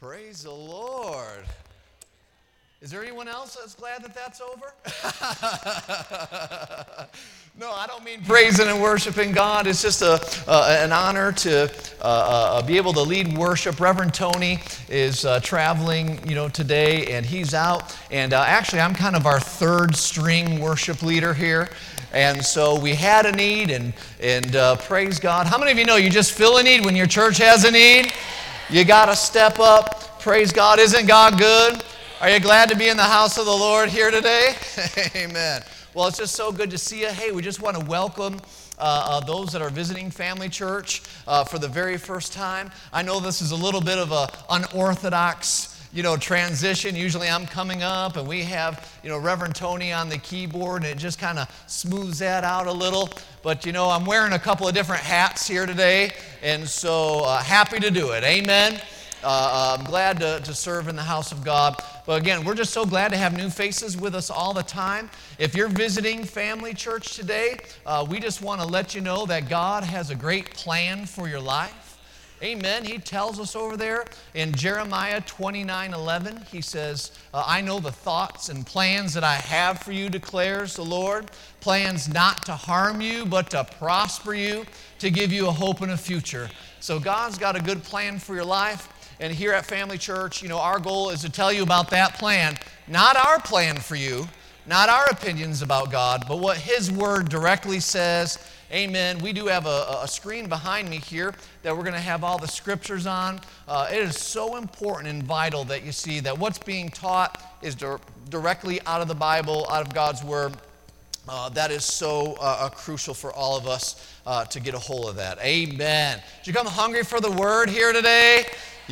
Praise the Lord. Is there anyone else that's glad that that's over? No, I don't mean praising and worshiping God. It's just an honor to be able to lead worship. Reverend Tony is traveling, today, and he's out. And actually, I'm kind of our third string worship leader here. And so we had a need, and praise God. How many of you know you just feel a need when your church has a need? You got to step up. Praise God. Isn't God good? Are you glad to be in the house of the Lord here today? Amen. Well, it's just so good to see you. Hey, we just want to welcome those that are visiting Family Church for the very first time. I know this is a little bit of an unorthodox transition. Usually I'm coming up and we have, Reverend Tony on the keyboard, and it just kind of smooths that out a little. But, I'm wearing a couple of different hats here today, and so happy to do it. Amen. I'm glad to serve in the house of God. But again, we're just so glad to have new faces with us all the time. If you're visiting Family Church today, we just want to let you know that God has a great plan for your life. Amen. He tells us over there in Jeremiah 29:11, he says, I know the thoughts and plans that I have for you, declares the Lord. Plans not to harm you, but to prosper you, to give you a hope and a future. So God's got a good plan for your life. And here at Family Church, our goal is to tell you about that plan. Not our plan for you, not our opinions about God, but what His Word directly says. Amen. We do have a screen behind me here that we're going to have all the scriptures on. It is so important and vital that you see that what's being taught is directly out of the Bible, out of God's Word. That is so crucial for all of us to get a hold of that. Amen. Did you come hungry for the Word here today?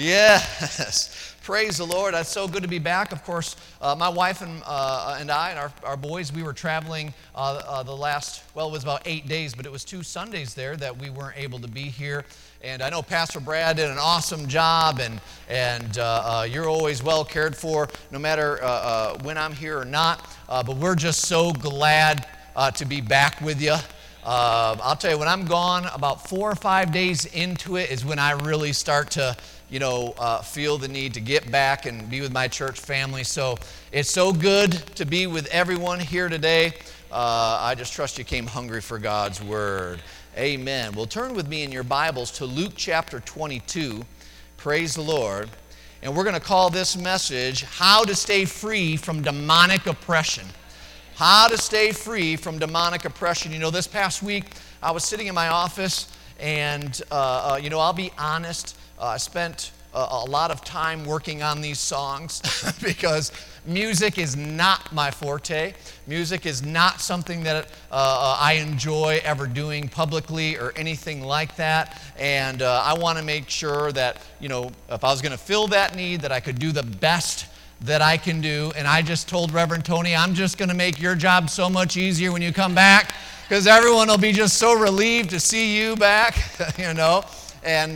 Yes. Praise the Lord. That's so good to be back. Of course, my wife and I and our boys, we were traveling the last, it was about 8 days, but it was 2 Sundays there that we weren't able to be here. And I know Pastor Brad did an awesome job, and you're always well cared for, no matter when I'm here or not. But we're just so glad to be back with you. I'll tell you, when I'm gone, about 4 or 5 days into it is when I really start to feel the need to get back and be with my church family. So it's so good to be with everyone here today. I just trust you came hungry for God's Word. Amen. Well, turn with me in your Bibles to Luke chapter 22. Praise the Lord. And we're going to call this message, How to Stay Free from Demonic Oppression. How to stay free from demonic oppression. This past week, I was sitting in my office, and, I'll be honest, I spent a lot of time working on these songs because music is not my forte. Music is not something that I enjoy ever doing publicly or anything like that. And I want to make sure that, if I was going to fill that need, that I could do the best that I can do. And I just told Reverend Tony, I'm just going to make your job so much easier when you come back, because everyone will be just so relieved to see you back, And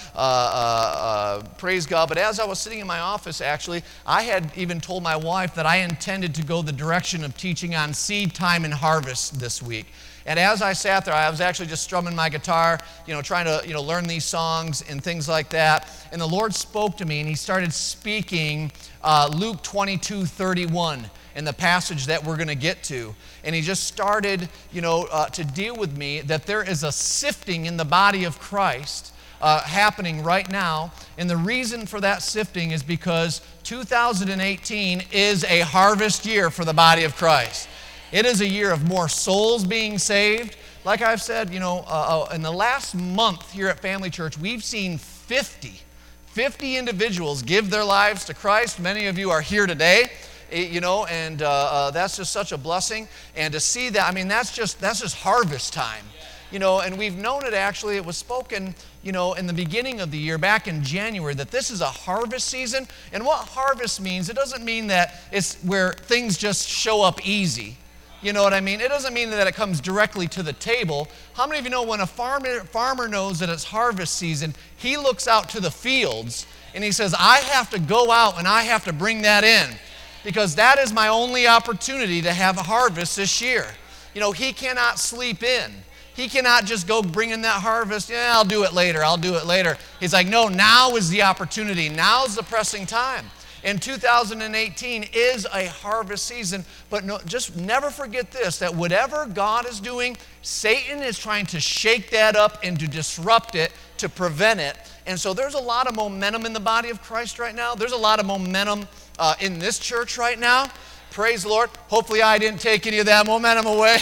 praise God. But as I was sitting in my office, actually, I had even told my wife that I intended to go the direction of teaching on seed time and harvest this week. And as I sat there, I was actually just strumming my guitar, trying to, learn these songs and things like that. And the Lord spoke to me, and He started speaking Luke 22:31 in the passage that we're going to get to. And He just started, to deal with me that there is a sifting in the body of Christ happening right now. And the reason for that sifting is because 2018 is a harvest year for the body of Christ. It is a year of more souls being saved. Like I've said, in the last month here at Family Church, we've seen 50 individuals give their lives to Christ. Many of you are here today, and that's just such a blessing. And to see that, that's just harvest time. And we've known it actually, it was spoken, in the beginning of the year, back in January, that this is a harvest season. And what harvest means, it doesn't mean that it's where things just show up easy. You know what I mean? It doesn't mean that it comes directly to the table. How many of you know when a farmer knows that it's harvest season, he looks out to the fields and he says, I have to go out and I have to bring that in, because that is my only opportunity to have a harvest this year. He cannot sleep in. He cannot just go bring in that harvest. Yeah, I'll do it later. He's like, no, now is the opportunity. Now is the pressing time. And 2018 is a harvest season, but no, just never forget this, that whatever God is doing, Satan is trying to shake that up and to disrupt it, to prevent it. And so there's a lot of momentum in the body of Christ right now. There's a lot of momentum in this church right now. Praise the Lord. Hopefully I didn't take any of that momentum away.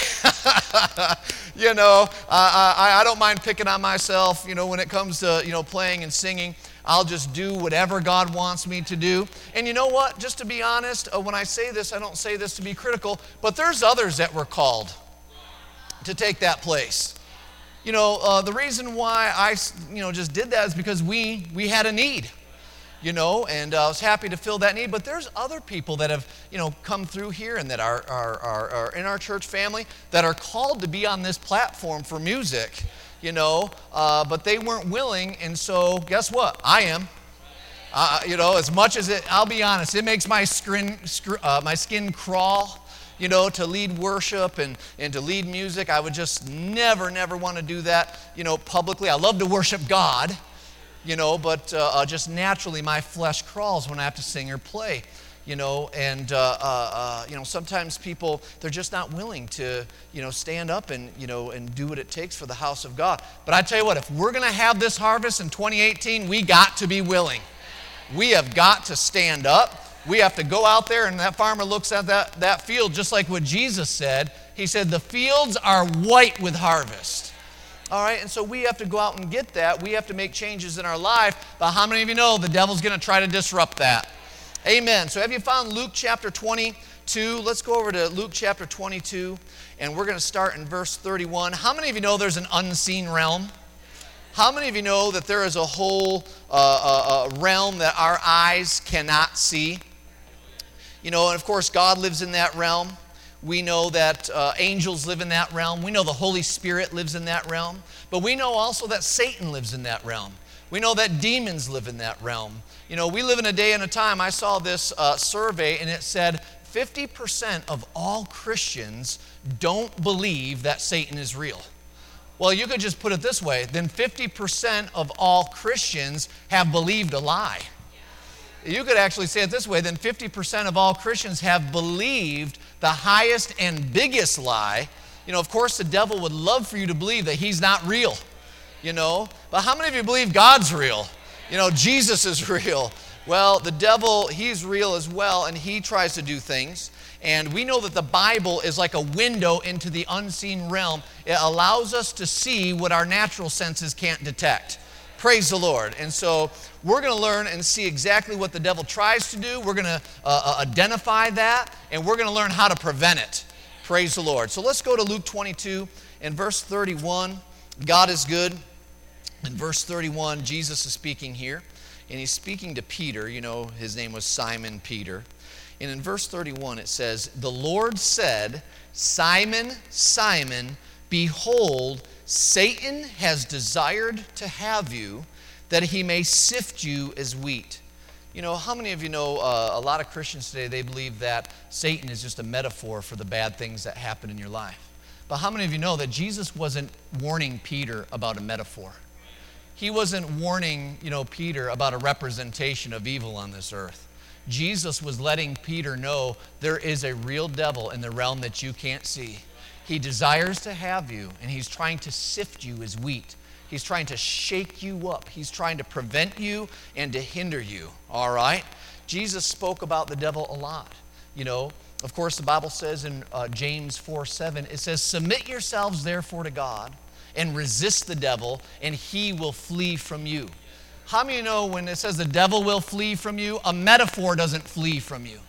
I don't mind picking on myself, when it comes to, playing and singing. I'll just do whatever God wants me to do. And you know what? Just to be honest, when I say this, I don't say this to be critical, but there's others that were called to take that place. The reason why I, just did that is because we had a need, and I was happy to fill that need. But there's other people that have, come through here and that are in our church family that are called to be on this platform for music. But they weren't willing, and so guess what? I am. As much as I'll be honest, it makes my skin crawl, to lead worship and to lead music. I would just never want to do that, publicly. I love to worship God, but just naturally my flesh crawls when I have to sing or play. Sometimes people, they're just not willing to, stand up and do what it takes for the house of God. But I tell you what, if we're going to have this harvest in 2018, we got to be willing. We have got to stand up. We have to go out there, and that farmer looks at that field just like what Jesus said. He said, the fields are white with harvest. All right, and so we have to go out and get that. We have to make changes in our life. But how many of you know the devil's going to try to disrupt that? Amen. So have you found Luke chapter 22? Let's go over to Luke chapter 22, and we're going to start in verse 31. How many of you know there's an unseen realm? How many of you know that there is a whole realm that our eyes cannot see? And of course, God lives in that realm. We know that angels live in that realm. We know the Holy Spirit lives in that realm. But we know also that Satan lives in that realm. We know that demons live in that realm. We live in a day and a time. I saw this survey, and it said 50% of all Christians don't believe that Satan is real. Well, you could just put it this way. Then 50% of all Christians have believed a lie. You could actually say it this way. Then 50% of all Christians have believed the highest and biggest lie. Of course, the devil would love for you to believe that he's not real. But how many of you believe God's real? Jesus is real. Well, the devil, he's real as well, and he tries to do things. And we know that the Bible is like a window into the unseen realm. It allows us to see what our natural senses can't detect. Praise the Lord. And so we're going to learn and see exactly what the devil tries to do. We're going to identify that, and we're going to learn how to prevent it. Praise the Lord. So let's go to Luke 22 and verse 31. God is good. In verse 31, Jesus is speaking here, and he's speaking to Peter. His name was Simon Peter. And in verse 31, it says, the Lord said, Simon, Simon, behold, Satan has desired to have you, that he may sift you as wheat. How many of you know a lot of Christians today, they believe that Satan is just a metaphor for the bad things that happen in your life. But how many of you know that Jesus wasn't warning Peter about a metaphor? He wasn't warning, Peter about a representation of evil on this earth. Jesus was letting Peter know there is a real devil in the realm that you can't see. He desires to have you, and he's trying to sift you as wheat. He's trying to shake you up. He's trying to prevent you and to hinder you, all right? Jesus spoke about the devil a lot, Of course, the Bible says in James 4:7, it says, submit yourselves therefore to God and resist the devil, and he will flee from you. How many of you know when it says the devil will flee from you, a metaphor doesn't flee from you?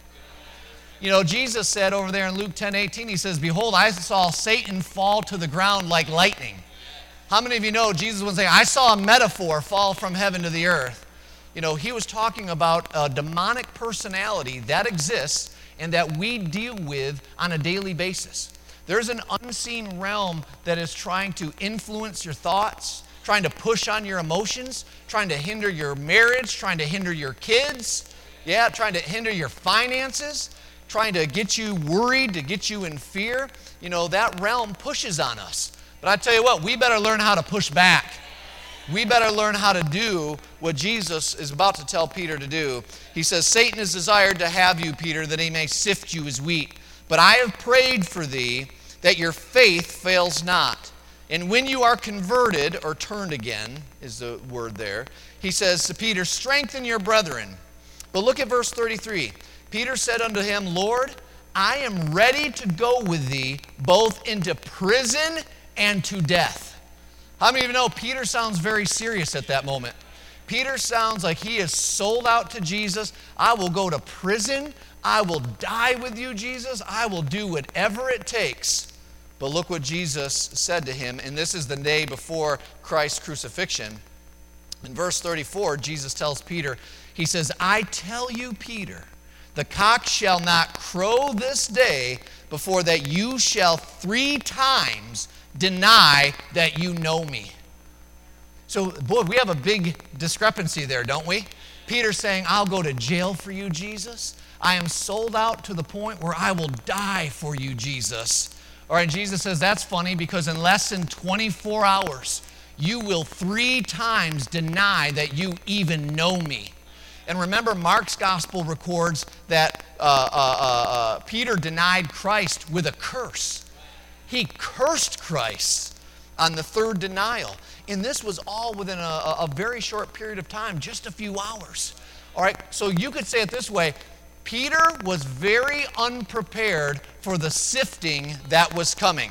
Jesus said over there in Luke 10:18, he says, behold, I saw Satan fall to the ground like lightning. How many of you know Jesus was saying, I saw a metaphor fall from heaven to the earth? He was talking about a demonic personality that exists and that we deal with on a daily basis. There's an unseen realm that is trying to influence your thoughts, trying to push on your emotions, trying to hinder your marriage, trying to hinder your kids, trying to hinder your finances, trying to get you worried, to get you in fear. That realm pushes on us. But I tell you what, we better learn how to push back. We better learn how to do what Jesus is about to tell Peter to do. He says, Satan has desired to have you, Peter, that he may sift you as wheat. But I have prayed for thee that your faith fails not. And when you are converted, or turned again, is the word there, he says to Peter, strengthen your brethren. But look at verse 33. Peter said unto him, Lord, I am ready to go with thee both into prison and to death. How many of you know Peter sounds very serious at that moment? Peter sounds like he is sold out to Jesus. I will go to prison. I will die with you, Jesus. I will do whatever it takes. But look what Jesus said to him, and this is the day before Christ's crucifixion. In verse 34, Jesus tells Peter, he says, I tell you, Peter, the cock shall not crow this day before that you shall 3 times deny that you know me. So, boy, we have a big discrepancy there, don't we? Peter's saying, I'll go to jail for you, Jesus. I am sold out to the point where I will die for you, Jesus. All right, Jesus says, that's funny because in less than 24 hours, you will 3 times deny that you even know me. And remember, Mark's gospel records that Peter denied Christ with a curse. He cursed Christ on the 3rd denial. And this was all within a very short period of time, just a few hours. All right, so you could say it this way. Peter was very unprepared for the sifting that was coming.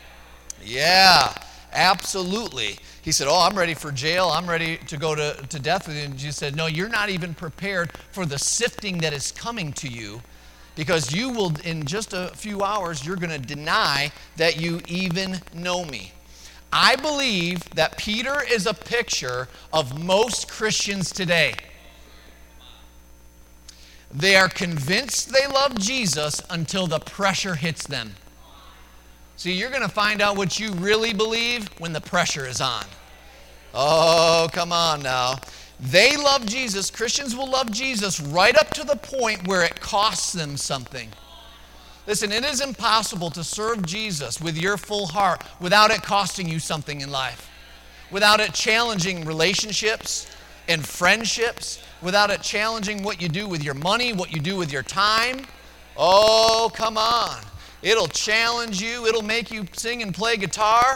Yeah, absolutely. He said, I'm ready for jail. I'm ready to go to death with you. And Jesus said, no, you're not even prepared for the sifting that is coming to you, because you will, in just a few hours, you're going to deny that you even know me. I believe that Peter is a picture of most Christians today. They are convinced they love Jesus until the pressure hits them. See, you're going to find out what you really believe when the pressure is on. Oh, come on now. They love Jesus. Christians will love Jesus right up to the point where it costs them something. Listen, it is impossible to serve Jesus with your full heart without it costing you something in life, without it challenging relationships and friendships, without it challenging what you do with your money, what you do with your time. Oh, come on. It'll challenge you. It'll make you sing and play guitar.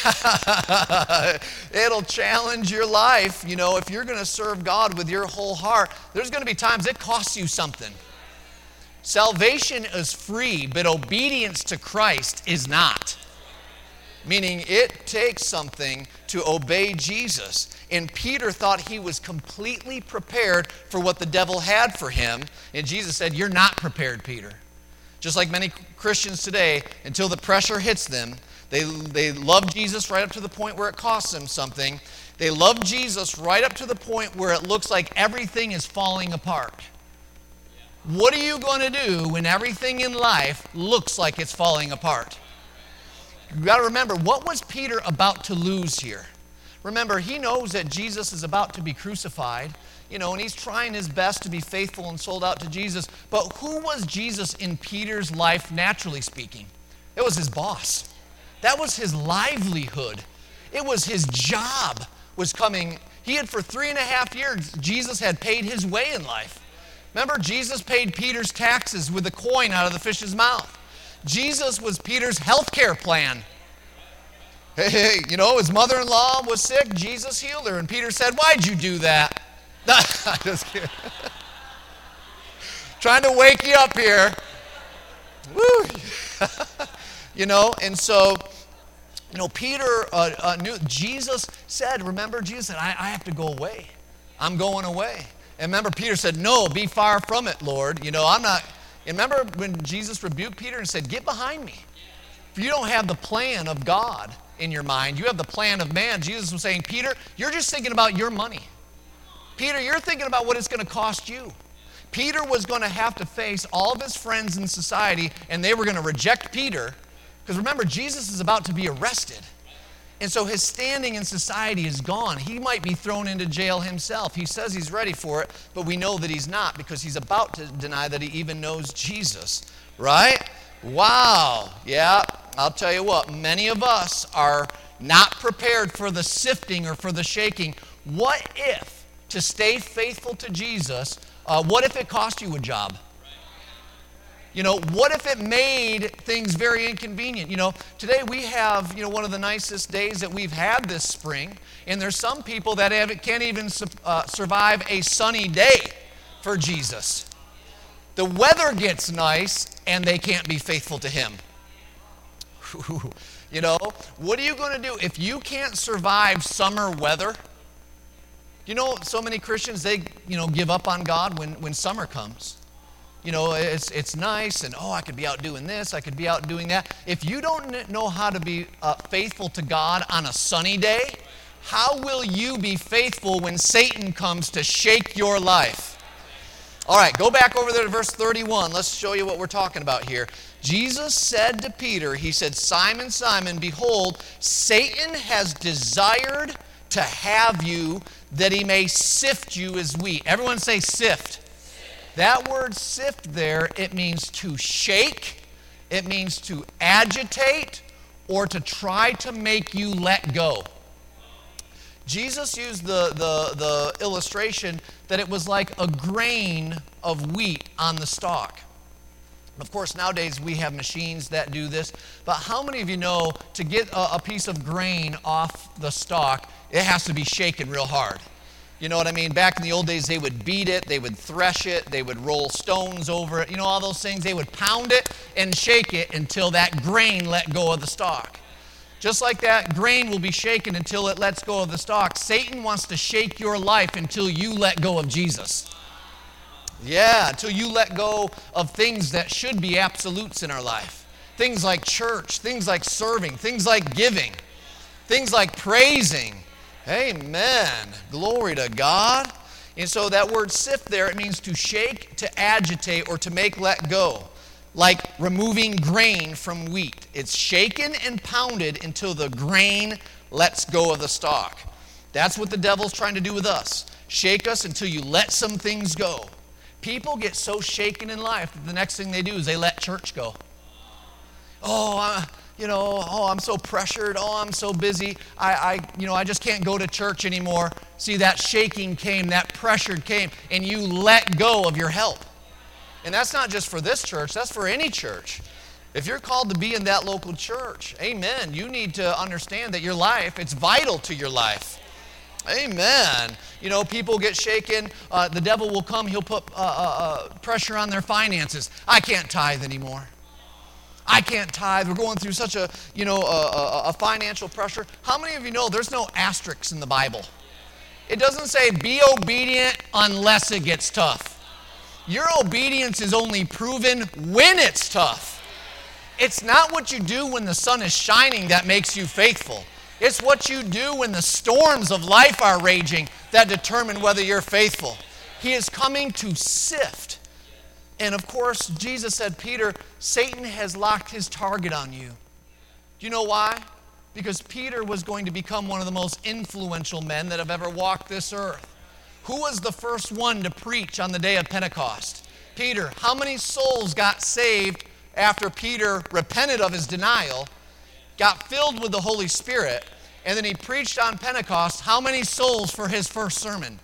It'll challenge your life. You know, if you're going to serve God with your whole heart, there's going to be times it costs you something. Salvation is free, but obedience to Christ is not. Meaning it takes something to obey Jesus. And Peter thought he was completely prepared for what the devil had for him. And Jesus said, you're not prepared, Peter. Just like many Christians today, until the pressure hits them, they love Jesus right up to the point where it costs them something. They love Jesus right up to the point where it looks like everything is falling apart. What are you going to do when everything in life looks like it's falling apart? You've got to remember, what was Peter about to lose here? Remember, he knows that Jesus is about to be crucified, and he's trying his best to be faithful and sold out to Jesus. But who was Jesus in Peter's life, naturally speaking? It was his boss. That was his livelihood. It was his job was coming. He had, for 3.5 years, Jesus had paid his way in life. Remember, Jesus paid Peter's taxes with a coin out of the fish's mouth. Jesus was Peter's health care plan. Hey, his mother-in-law was sick. Jesus healed her. And Peter said, why'd you do that? Just kidding. Trying to wake you up here. Woo. And so, Peter knew. Jesus said, remember, Jesus said, I have to go away. I'm going away. And remember, Peter said, no, be far from it, Lord. I'm not. And remember when Jesus rebuked Peter and said, get behind me. For you don't have the plan of God in your mind. You have the plan of man. Jesus was saying, Peter, you're just thinking about your money. Peter, you're thinking about what it's going to cost you. Peter was going to have to face all of his friends in society, and they were going to reject Peter. Because remember, Jesus is about to be arrested. And so his standing in society is gone. He might be thrown into jail himself. He says he's ready for it, but we know that he's not, because he's about to deny that he even knows Jesus. Right? Wow. Yeah. I'll tell you what, many of us are not prepared for the sifting or for the shaking. What if, to stay faithful to Jesus, what if it cost you a job? You know, what if it made things very inconvenient? You know, today we have, one of the nicest days that we've had this spring, and there's some people that can't even survive a sunny day for Jesus. The weather gets nice, and they can't be faithful to Him. You know, what are you going to do if you can't survive summer weather? You know, so many Christians, they, give up on God when summer comes. You know, it's nice, and I could be out doing this, I could be out doing that. If you don't know how to be faithful to God on a sunny day, how will you be faithful when Satan comes to shake your life? All right, go back over there to verse 31. Let's show you what we're talking about here. Jesus said to Peter, he said, Simon, Simon, behold, Satan has desired to have you that he may sift you as wheat. Everyone say sift. That word sift there, it means to shake, it means to agitate, or to try to make you let go. Jesus used the illustration that it was like a grain of wheat on the stalk. Of course, nowadays we have machines that do this, but how many of you know to get a piece of grain off the stalk, it has to be shaken real hard? You know what I mean? Back in the old days, they would beat it, they would thresh it, they would roll stones over it, all those things. They would pound it and shake it until that grain let go of the stalk. Just like that grain will be shaken until it lets go of the stalk, Satan wants to shake your life until you let go of Jesus. Yeah, until you let go of things that should be absolutes in our life. Things like church, things like serving, things like giving, things like praising. Amen. Glory to God. And so that word sift there, it means to shake, to agitate, or to make let go. Like removing grain from wheat. It's shaken and pounded until the grain lets go of the stalk. That's what the devil's trying to do with us. Shake us until you let some things go. People get so shaken in life that the next thing they do is they let church go. I'm so pressured. I'm so busy. I just can't go to church anymore. See, that shaking came, that pressure came, and you let go of your help. And that's not just for this church, that's for any church. If you're called to be in that local church, amen, you need to understand that your life, it's vital to your life. Amen. People get shaken. The devil will come. He'll put pressure on their finances. I can't tithe anymore. I can't tithe. We're going through such a financial pressure. How many of you know there's no asterisks in the Bible? It doesn't say be obedient unless it gets tough. Your obedience is only proven when it's tough. It's not what you do when the sun is shining that makes you faithful. It's what you do when the storms of life are raging that determine whether you're faithful. He is coming to sift. And of course, Jesus said, Peter, Satan has locked his target on you. Do you know why? Because Peter was going to become one of the most influential men that have ever walked this earth. Who was the first one to preach on the day of Pentecost? Peter. How many souls got saved after Peter repented of his denial, got filled with the Holy Spirit, and then he preached on Pentecost? How many souls for his first sermon?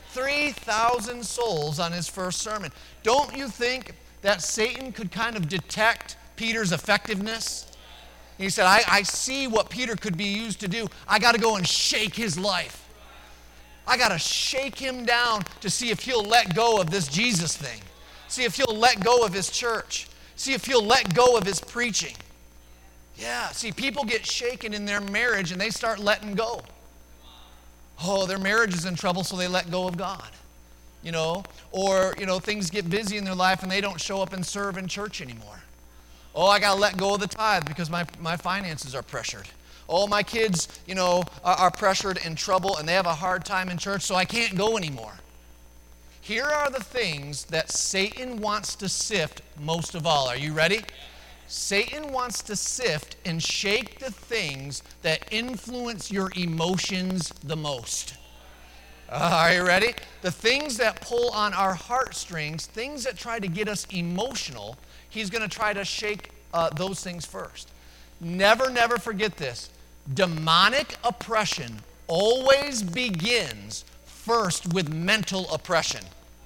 3,000 souls on his first sermon. Don't you think that Satan could kind of detect Peter's effectiveness? He said, I see what Peter could be used to do. I got to go and shake his life. I got to shake him down to see if he'll let go of this Jesus thing. See if he'll let go of his church. See if he'll let go of his preaching. Yeah, see, people get shaken in their marriage and they start letting go. Their marriage is in trouble, so they let go of God. Or things get busy in their life and they don't show up and serve in church anymore. I got to let go of the tithe because my finances are pressured. My kids, are pressured in trouble and they have a hard time in church, so I can't go anymore. Here are the things that Satan wants to sift most of all. Are you ready? Satan wants to sift and shake the things that influence your emotions the most. Are you ready? The things that pull on our heartstrings, things that try to get us emotional, he's going to try to shake those things first. Never forget this. Demonic oppression always begins first with mental oppression.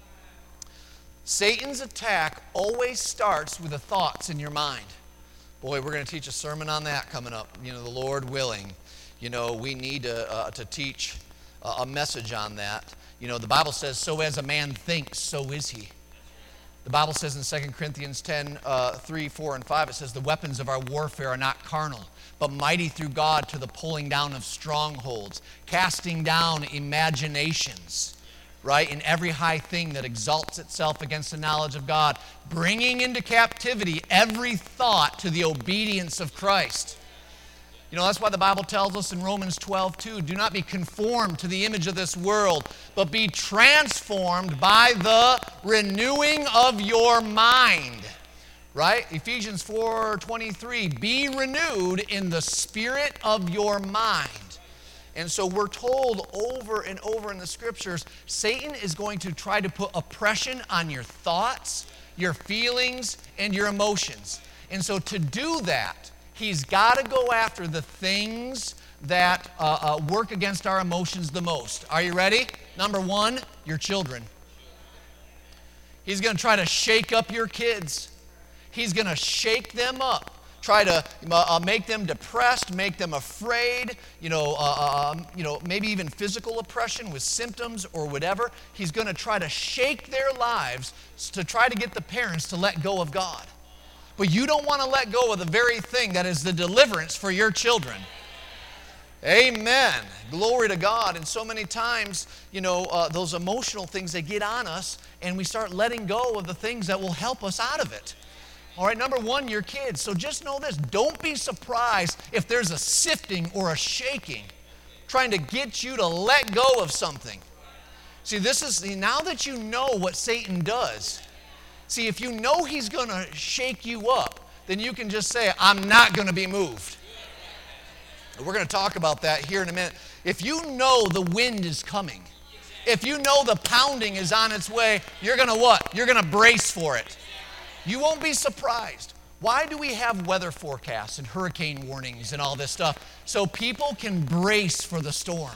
Satan's attack always starts with the thoughts in your mind. Boy, we're going to teach a sermon on that coming up, the Lord willing. We need to teach a message on that. The Bible says, so as a man thinks, so is he. The Bible says in 2 Corinthians 10, 3, 4, and 5, it says, the weapons of our warfare are not carnal, but mighty through God to the pulling down of strongholds, casting down imaginations, right? And every high thing that exalts itself against the knowledge of God, bringing into captivity every thought to the obedience of Christ. That's why the Bible tells us in Romans 12:2, do not be conformed to the image of this world, but be transformed by the renewing of your mind. Right? Ephesians 4:23, be renewed in the spirit of your mind. And so we're told over and over in the scriptures, Satan is going to try to put oppression on your thoughts, your feelings, and your emotions. And so to do that, he's got to go after the things that work against our emotions the most. Are you ready? Number one, your children. He's going to try to shake up your kids. He's going to shake them up. Try to make them depressed, make them afraid, maybe even physical oppression with symptoms or whatever. He's going to try to shake their lives to try to get the parents to let go of God. But you don't want to let go of the very thing that is the deliverance for your children. Amen. Glory to God. And so many times, those emotional things, they get on us, and we start letting go of the things that will help us out of it. All right, number one, your kids. So just know this. Don't be surprised if there's a sifting or a shaking trying to get you to let go of something. See, now that you know what Satan does, see, if you know he's going to shake you up, then you can just say, I'm not going to be moved. We're going to talk about that here in a minute. If you know the wind is coming, if you know the pounding is on its way, you're going to what? You're going to brace for it. You won't be surprised. Why do we have weather forecasts and hurricane warnings and all this stuff? So people can brace for the storm.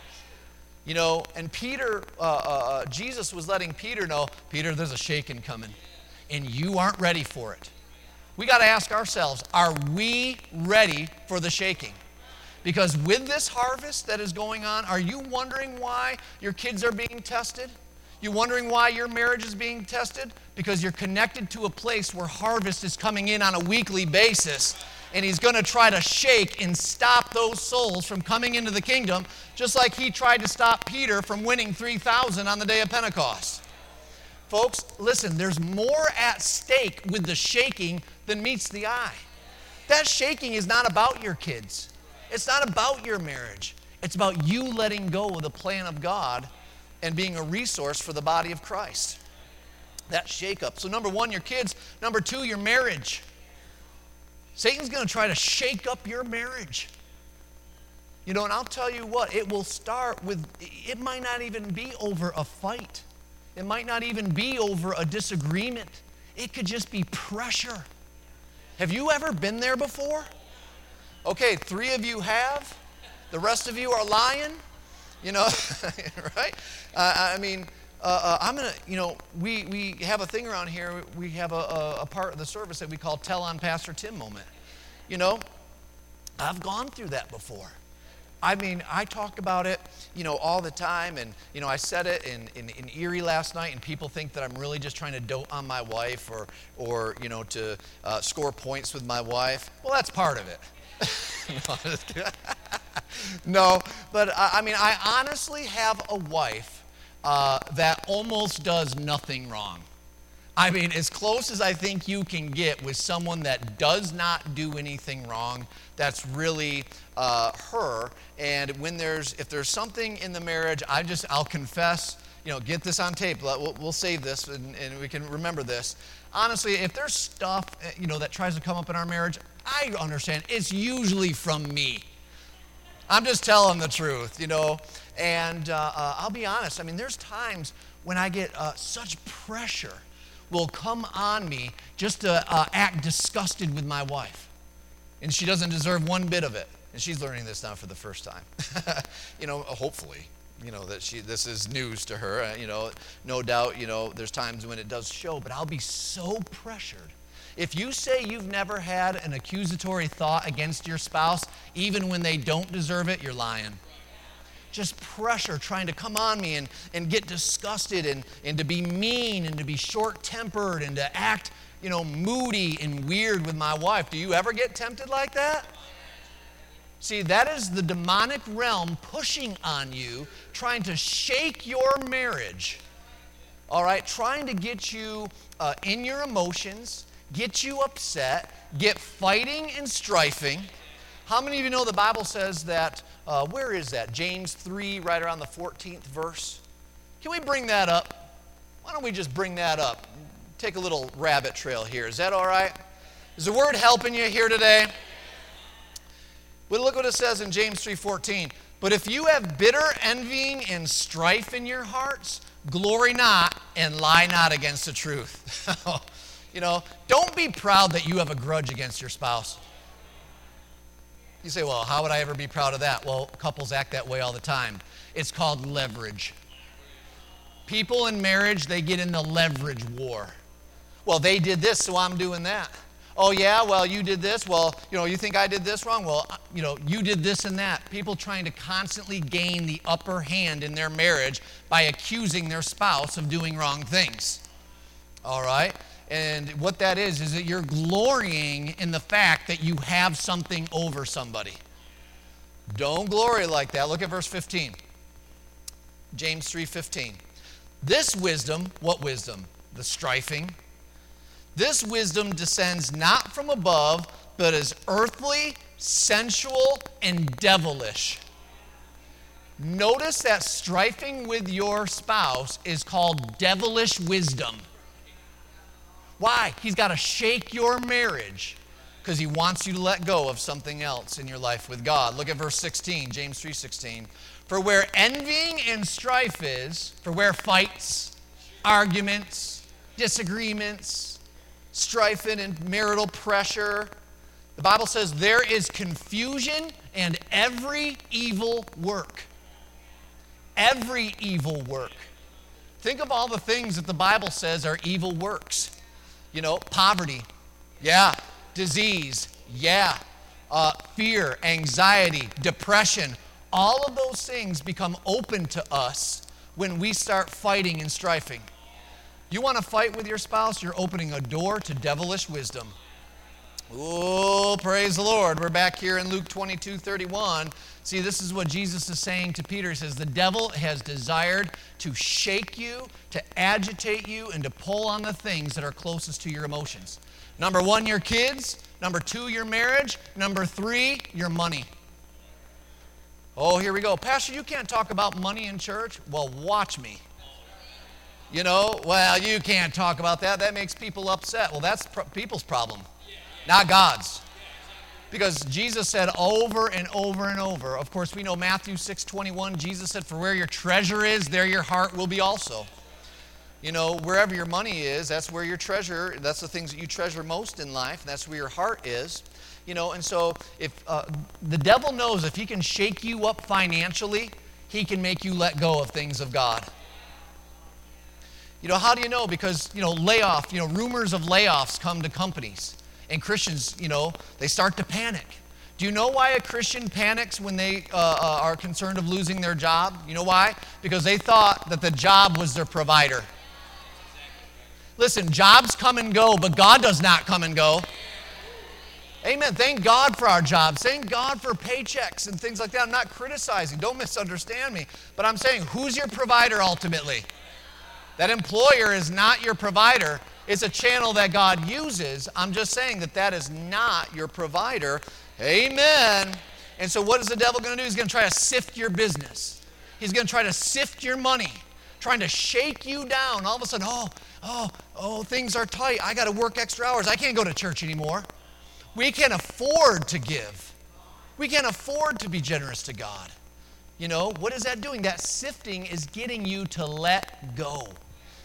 And Peter, Jesus was letting Peter know, Peter, there's a shaking coming, and you aren't ready for it. We got to ask ourselves, are we ready for the shaking? Because with this harvest that is going on, are you wondering why your kids are being tested? You wondering why your marriage is being tested? Because you're connected to a place where harvest is coming in on a weekly basis, and he's going to try to shake and stop those souls from coming into the kingdom, just like he tried to stop Peter from winning 3,000 on the day of Pentecost. Folks, listen, there's more at stake with the shaking than meets the eye. That shaking is not about your kids. It's not about your marriage. It's about you letting go of the plan of God and being a resource for the body of Christ. That shake-up. So number one, your kids. Number two, your marriage. Satan's going to try to shake up your marriage. And I'll tell you what, it will start with, it might not even be over a fight. It might not even be over a disagreement. It could just be pressure. Have you ever been there before? Okay, 3 of you have. The rest of you are lying. Right? I'm going to, we have a thing around here. We have a part of the service that we call Tell on Pastor Tim moment. I've gone through that before. I talk about it, all the time. And, I said it in Erie last night, and people think that I'm really just trying to dote on my wife or to score points with my wife. Well, that's part of it. No, but I honestly have a wife that almost does nothing wrong. As close as I think you can get with someone that does not do anything wrong, that's really her. And if there's something in the marriage, I'll confess, get this on tape. We'll save this and we can remember this. Honestly, if there's stuff, that tries to come up in our marriage, I understand it's usually from me. I'm just telling the truth, And I'll be honest, there's times when I get such pressure will come on me just to act disgusted with my wife. And she doesn't deserve one bit of it. And she's learning this now for the first time. Hopefully, that this is news to her. No doubt, there's times when it does show, but I'll be so pressured. If you say you've never had an accusatory thought against your spouse, even when they don't deserve it, you're lying. Just pressure trying to come on me and get disgusted and to be mean and to be short-tempered and to act, moody and weird with my wife. Do you ever get tempted like that? See, that is the demonic realm pushing on you, trying to shake your marriage. All right, trying to get you in your emotions, get you upset, get fighting and strifing. How many of you know the Bible says that, where is that? James 3, right around the 14th verse. Can we bring that up? Why don't we just bring that up? Take a little rabbit trail here. Is that all right? Is the word helping you here today? Well, look what it says in James 3:14. But if you have bitter envying and strife in your hearts, glory not and lie not against the truth. Don't be proud that you have a grudge against your spouse. You say, well, how would I ever be proud of that? Well, couples act that way all the time. It's called leverage. People in marriage, they get in the leverage war. Well, they did this, so I'm doing that. Oh, yeah, well, you did this. Well, you think I did this wrong? Well, you did this and that. People trying to constantly gain the upper hand in their marriage by accusing their spouse of doing wrong things. All right? And what that is that you're glorying in the fact that you have something over somebody. Don't glory like that. Look at verse 15. James 3:15. This wisdom, what wisdom? The strifing. This wisdom descends not from above, but is earthly, sensual, and devilish. Notice that strifing with your spouse is called devilish wisdom. Why? He's got to shake your marriage because he wants you to let go of something else in your life with God. Look at verse 16, James 3:16. For where envying and strife is, for where fights, arguments, disagreements, strife and marital pressure, the Bible says there is confusion and every evil work. Every evil work. Think of all the things that the Bible says are evil works. Poverty, yeah. Disease, yeah. Fear, anxiety, depression. All of those things become open to us when we start fighting and strifing. You want to fight with your spouse? You're opening a door to devilish wisdom. Oh, praise the Lord. We're back here in Luke 22:31. See, this is what Jesus is saying to Peter. He says, the devil has desired to shake you, to agitate you, and to pull on the things that are closest to your emotions. Number 1, your kids. Number 2, your marriage. Number 3, your money. Oh, here we go. Pastor, you can't talk about money in church? Well, watch me. Well, you can't talk about that. That makes people upset. Well, that's people's problem, not God's. Because Jesus said over and over and over. Of course, we know Matthew 6:21. Jesus said, for where your treasure is, there your heart will be also. Wherever your money is, that's where your treasure, that's the things that you treasure most in life. And that's where your heart is. And so if the devil knows if he can shake you up financially, he can make you let go of things of God. How do you know? Because, rumors of layoffs come to companies. And Christians, they start to panic. Do you know why a Christian panics when they are concerned of losing their job? You know why? Because they thought that the job was their provider. Listen, jobs come and go, but God does not come and go. Amen. Thank God for our jobs. Thank God for paychecks and things like that. I'm not criticizing. Don't misunderstand me. But I'm saying, who's your provider ultimately? That employer is not your provider. It's a channel that God uses. I'm just saying that is not your provider. Amen. And so what is the devil going to do? He's going to try to sift your business. He's going to try to sift your money, trying to shake you down. All of a sudden, things are tight. I got to work extra hours. I can't go to church anymore. We can't afford to give. We can't afford to be generous to God. What is that doing? That sifting is getting you to let go.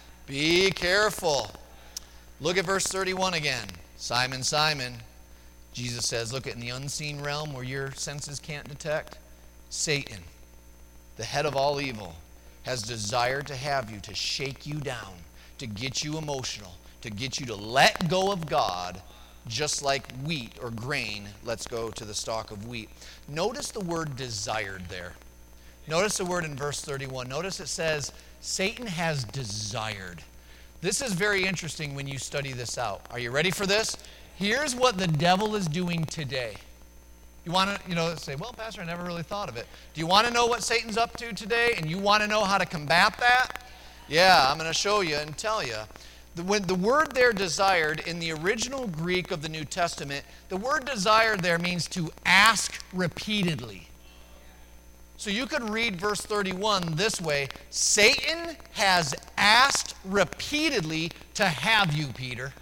Be careful. Look at verse 31 again. Simon, Simon, Jesus says, look, in the unseen realm where your senses can't detect, Satan, the head of all evil, has desired to have you, to shake you down, to get you emotional, to get you to let go of God, just like wheat or grain lets go to the stalk of wheat. Notice the word desired there. Notice the word in verse 31. Notice it says, Satan has desired. This is very interesting when you study this out. Are you ready for this? Here's what the devil is doing today. You want to, say, well, Pastor, I never really thought of it. Do you want to know what Satan's up to today, and you want to know how to combat that? Yeah, I'm going to show you and tell you. When the word there, desired, in the original Greek of the New Testament, the word desired there means to ask repeatedly. So you could read verse 31 this way: Satan has asked repeatedly to have you, Peter.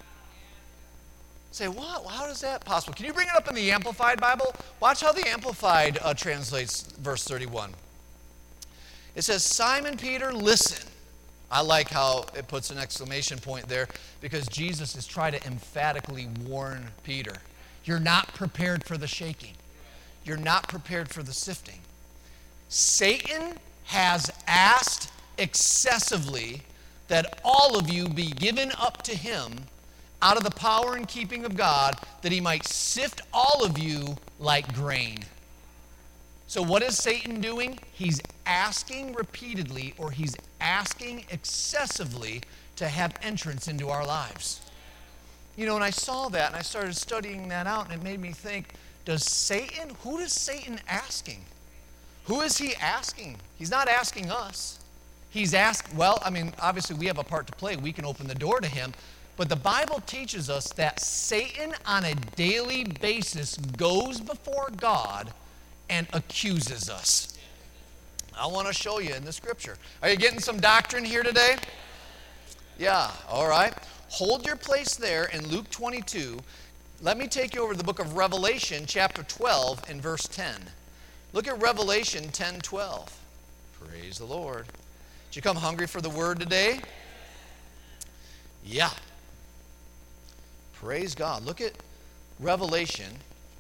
Say, what? How is that possible? Can you bring it up in the Amplified Bible? Watch how the Amplified translates verse 31. It says, Simon Peter, listen. I like how it puts an exclamation point there, because Jesus is trying to emphatically warn Peter. You're not prepared for the shaking. You're not prepared for the sifting. Satan has asked excessively that all of you be given up to him out of the power and keeping of God, that he might sift all of you like grain. So what is Satan doing? He's asking repeatedly, or he's asking excessively to have entrance into our lives. And I saw that and I started studying that out, and it made me think, who is Satan asking? Who is he asking? He's not asking us. Obviously we have a part to play. We can open the door to him. But the Bible teaches us that Satan on a daily basis goes before God and accuses us. I want to show you in the scripture. Are you getting some doctrine here today? Yeah, all right. Hold your place there in Luke 22. Let me take you over to the book of Revelation, chapter 12, and verse 10. Look at Revelation 10:12. Praise the Lord. Did you come hungry for the word today? Yeah. Praise God. Look at Revelation.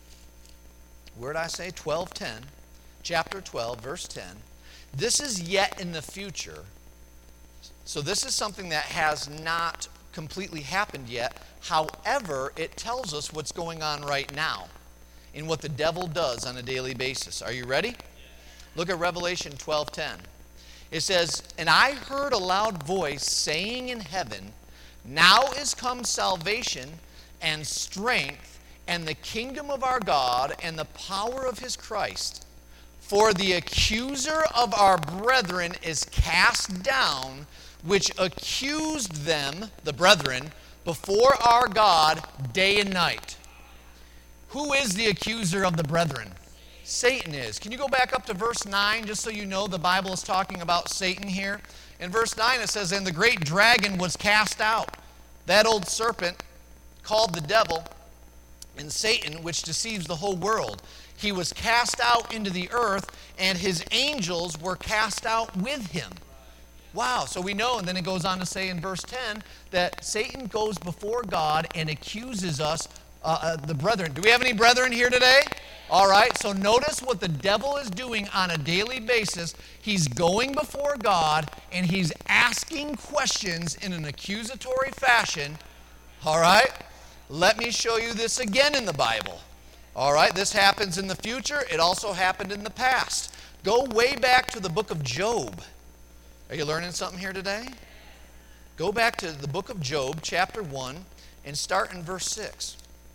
Where did I say? 12:10. Chapter 12, verse 10. This is yet in the future. So this is something that has not completely happened yet. However, it tells us what's going on right now and what the devil does on a daily basis. Are you ready? Look at Revelation 12:10. It says, And I heard a loud voice saying in heaven, Now is come salvation and strength and the kingdom of our God and the power of his Christ. For the accuser of our brethren is cast down, which accused them, the brethren, before our God day and night. Who is the accuser of the brethren? Satan is. Can you go back up to verse 9 just so you know the Bible is talking about Satan here? In verse 9 it says, And the great dragon was cast out, that old serpent called the devil and Satan, which deceives the whole world. He was cast out into the earth, and his angels were cast out with him. Wow, so we know, and then it goes on to say in verse 10, that Satan goes before God and accuses us, the brethren. Do we have any brethren here today? All right, so notice what the devil is doing on a daily basis. He's going before God, and he's asking questions in an accusatory fashion. All right, let me show you this again in the Bible. All right, this happens in the future. It also happened in the past. Go way back to the book of Job. Are you learning something here today? Go back to the book of Job, chapter 1, and start in verse 6.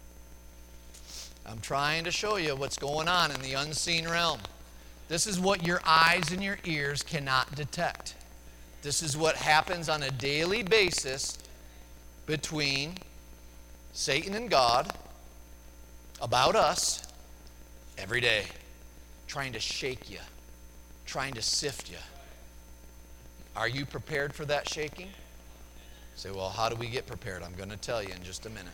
I'm trying to show you what's going on in the unseen realm. This is what your eyes and your ears cannot detect. This is what happens on a daily basis between Satan and God about us every day, trying to shake you, trying to sift you. Are you prepared for that shaking? Say, well, how do we get prepared? I'm going to tell you in just a minute.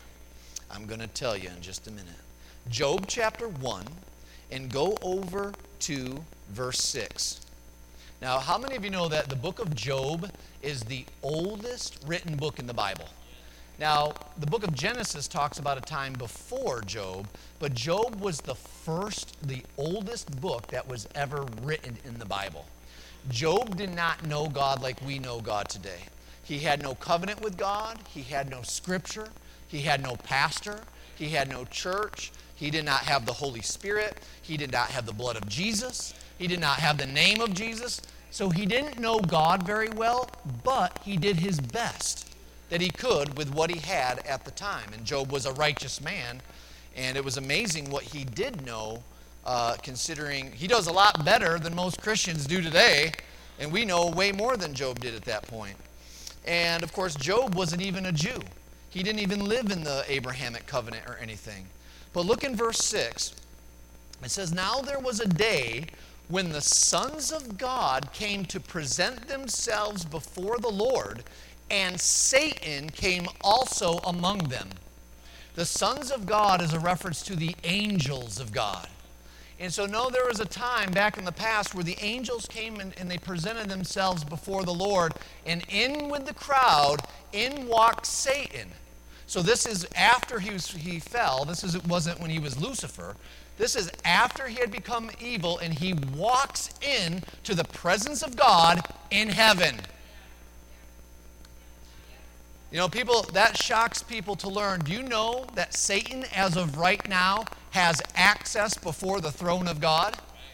Job chapter 1, and go over to verse 6. Now, how many of you know that the book of Job is the oldest written book in the Bible? Now, the book of Genesis talks about a time before Job, but Job was the oldest book that was ever written in the Bible. Job did not know God like we know God today. He had no covenant with God. He had no scripture. He had no pastor. He had no church. He did not have the Holy Spirit. He did not have the blood of Jesus. He did not have the name of Jesus. So he didn't know God very well, but he did his best that he could with what he had at the time. And Job was a righteous man, and it was amazing what he did know, considering he does a lot better than most Christians do today, and we know way more than Job did at that point. And of course, Job wasn't even a Jew. He didn't even live in the Abrahamic covenant or anything. But look in verse 6. It says, "Now there was a day when the sons of God came to present themselves before the Lord, and Satan came also among them." The sons of God is a reference to the angels of God. And so there was a time back in the past where the angels came and they presented themselves before the Lord, and in with the crowd, in walked Satan. So this is after he fell. It wasn't when he was Lucifer. This is after he had become evil, and he walks in to the presence of God in heaven. You know, that shocks people to learn. Do you know that Satan, as of right now, has access before the throne of God?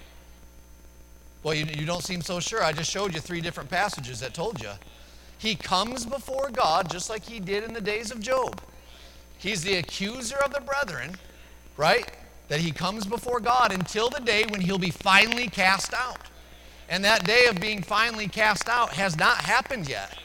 Well, you don't seem so sure. I just showed you 3 different passages that told you. He comes before God just like he did in the days of Job. He's the accuser of the brethren, right? That he comes before God until the day when he'll be finally cast out. And that day of being finally cast out has not happened yet.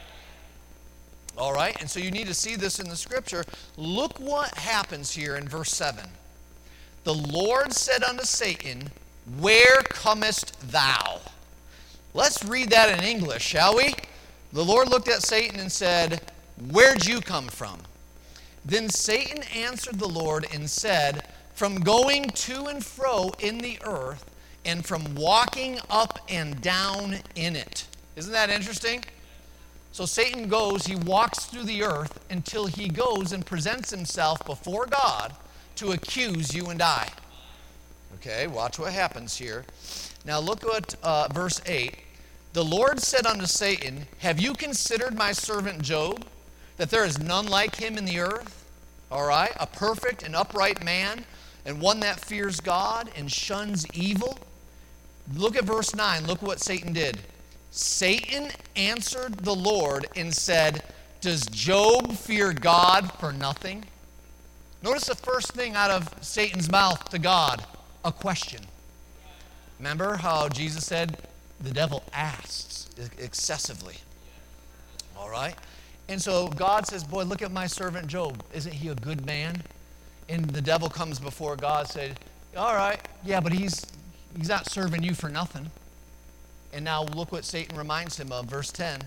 All right, and so you need to see this in the scripture. Look what happens here in verse 7. "The Lord said unto Satan, Where comest thou?" Let's read that in English, shall we? The Lord looked at Satan and said, "Where'd you come from?" Then Satan answered the Lord and said, "From going to and fro in the earth, and from walking up and down in it." Isn't that interesting? So Satan goes, he walks through the earth until he goes and presents himself before God to accuse you and I. Okay, watch what happens here. Now look at verse 8. "The Lord said unto Satan, Have you considered my servant Job, that there is none like him in the earth? All right, a perfect and upright man, and one that fears God and shuns evil." Look at verse 9. Look what Satan did. "Satan answered the Lord and said, Does Job fear God for nothing?" Notice the first thing out of Satan's mouth to God, a question. Remember how Jesus said the devil asks excessively. All right? And so God says, boy, look at my servant Job. Isn't he a good man? And the devil comes before God and said, all right, yeah, but he's not serving you for nothing. And now look what Satan reminds him of, verse 10.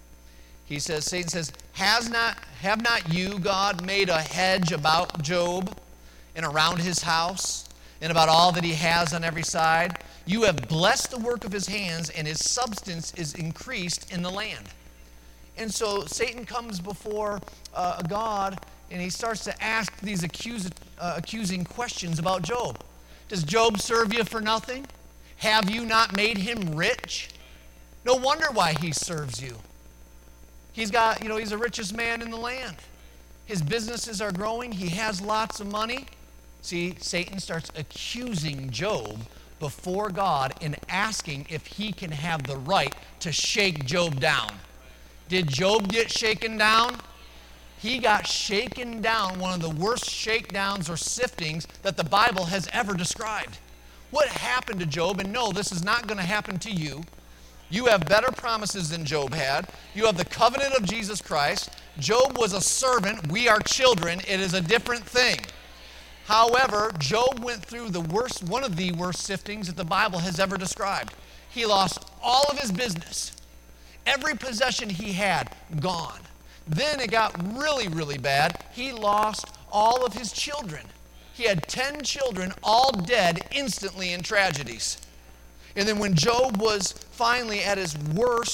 Satan says, have not you, God, made a hedge about Job and around his house and about all that he has on every side? You have blessed the work of his hands, and his substance is increased in the land. And so Satan comes before God, and he starts to ask these accusing questions about Job. Does Job serve you for nothing? Have you not made him rich? No wonder why he serves you. He's the richest man in the land. His businesses are growing. He has lots of money. See, Satan starts accusing Job before God and asking if he can have the right to shake Job down. Did Job get shaken down? He got shaken down, one of the worst shakedowns or siftings that the Bible has ever described. What happened to Job? And no, this is not going to happen to you. You have better promises than Job had. You have the covenant of Jesus Christ. Job was a servant. We are children. It is a different thing. However, Job went through one of the worst siftings that the Bible has ever described. He lost all of his business. Every possession he had, gone. Then it got really, really bad. He lost all of his children. He had 10 children, all dead instantly in tragedies. And then when Job was finally at his worst,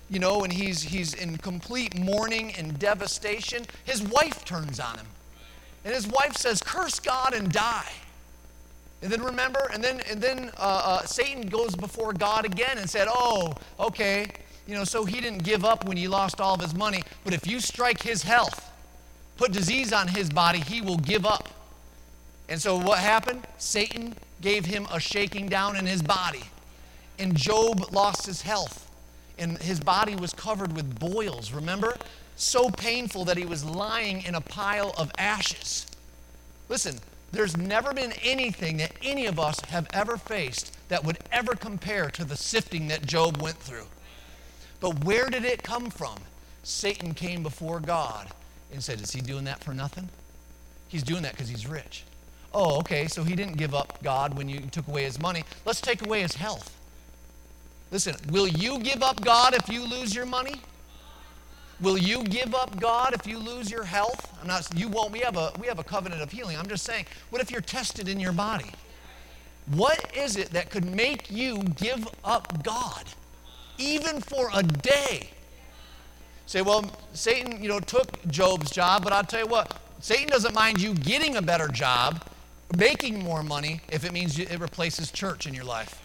and he's in complete mourning and devastation, his wife turns on him. And his wife says, curse God and die. And then remember, and then Satan goes before God again and said, oh, okay, so he didn't give up when he lost all of his money, but if you strike his health, put disease on his body, he will give up. And so what happened? Satan gave him a shaking down in his body. And Job lost his health. And his body was covered with boils, remember? So painful that he was lying in a pile of ashes. Listen, there's never been anything that any of us have ever faced that would ever compare to the sifting that Job went through. But where did it come from? Satan came before God and said, is he doing that for nothing? He's doing that because he's rich. Oh, okay, so he didn't give up God when you took away his money. Let's take away his health. Listen, will you give up God if you lose your money? Will you give up God if you lose your health? You won't. We have a covenant of healing. I'm just saying, what if you're tested in your body? What is it that could make you give up God, even for a day? Say, well, Satan, took Job's job, but I'll tell you what, Satan doesn't mind you getting a better job, making more money, if it means it replaces church in your life.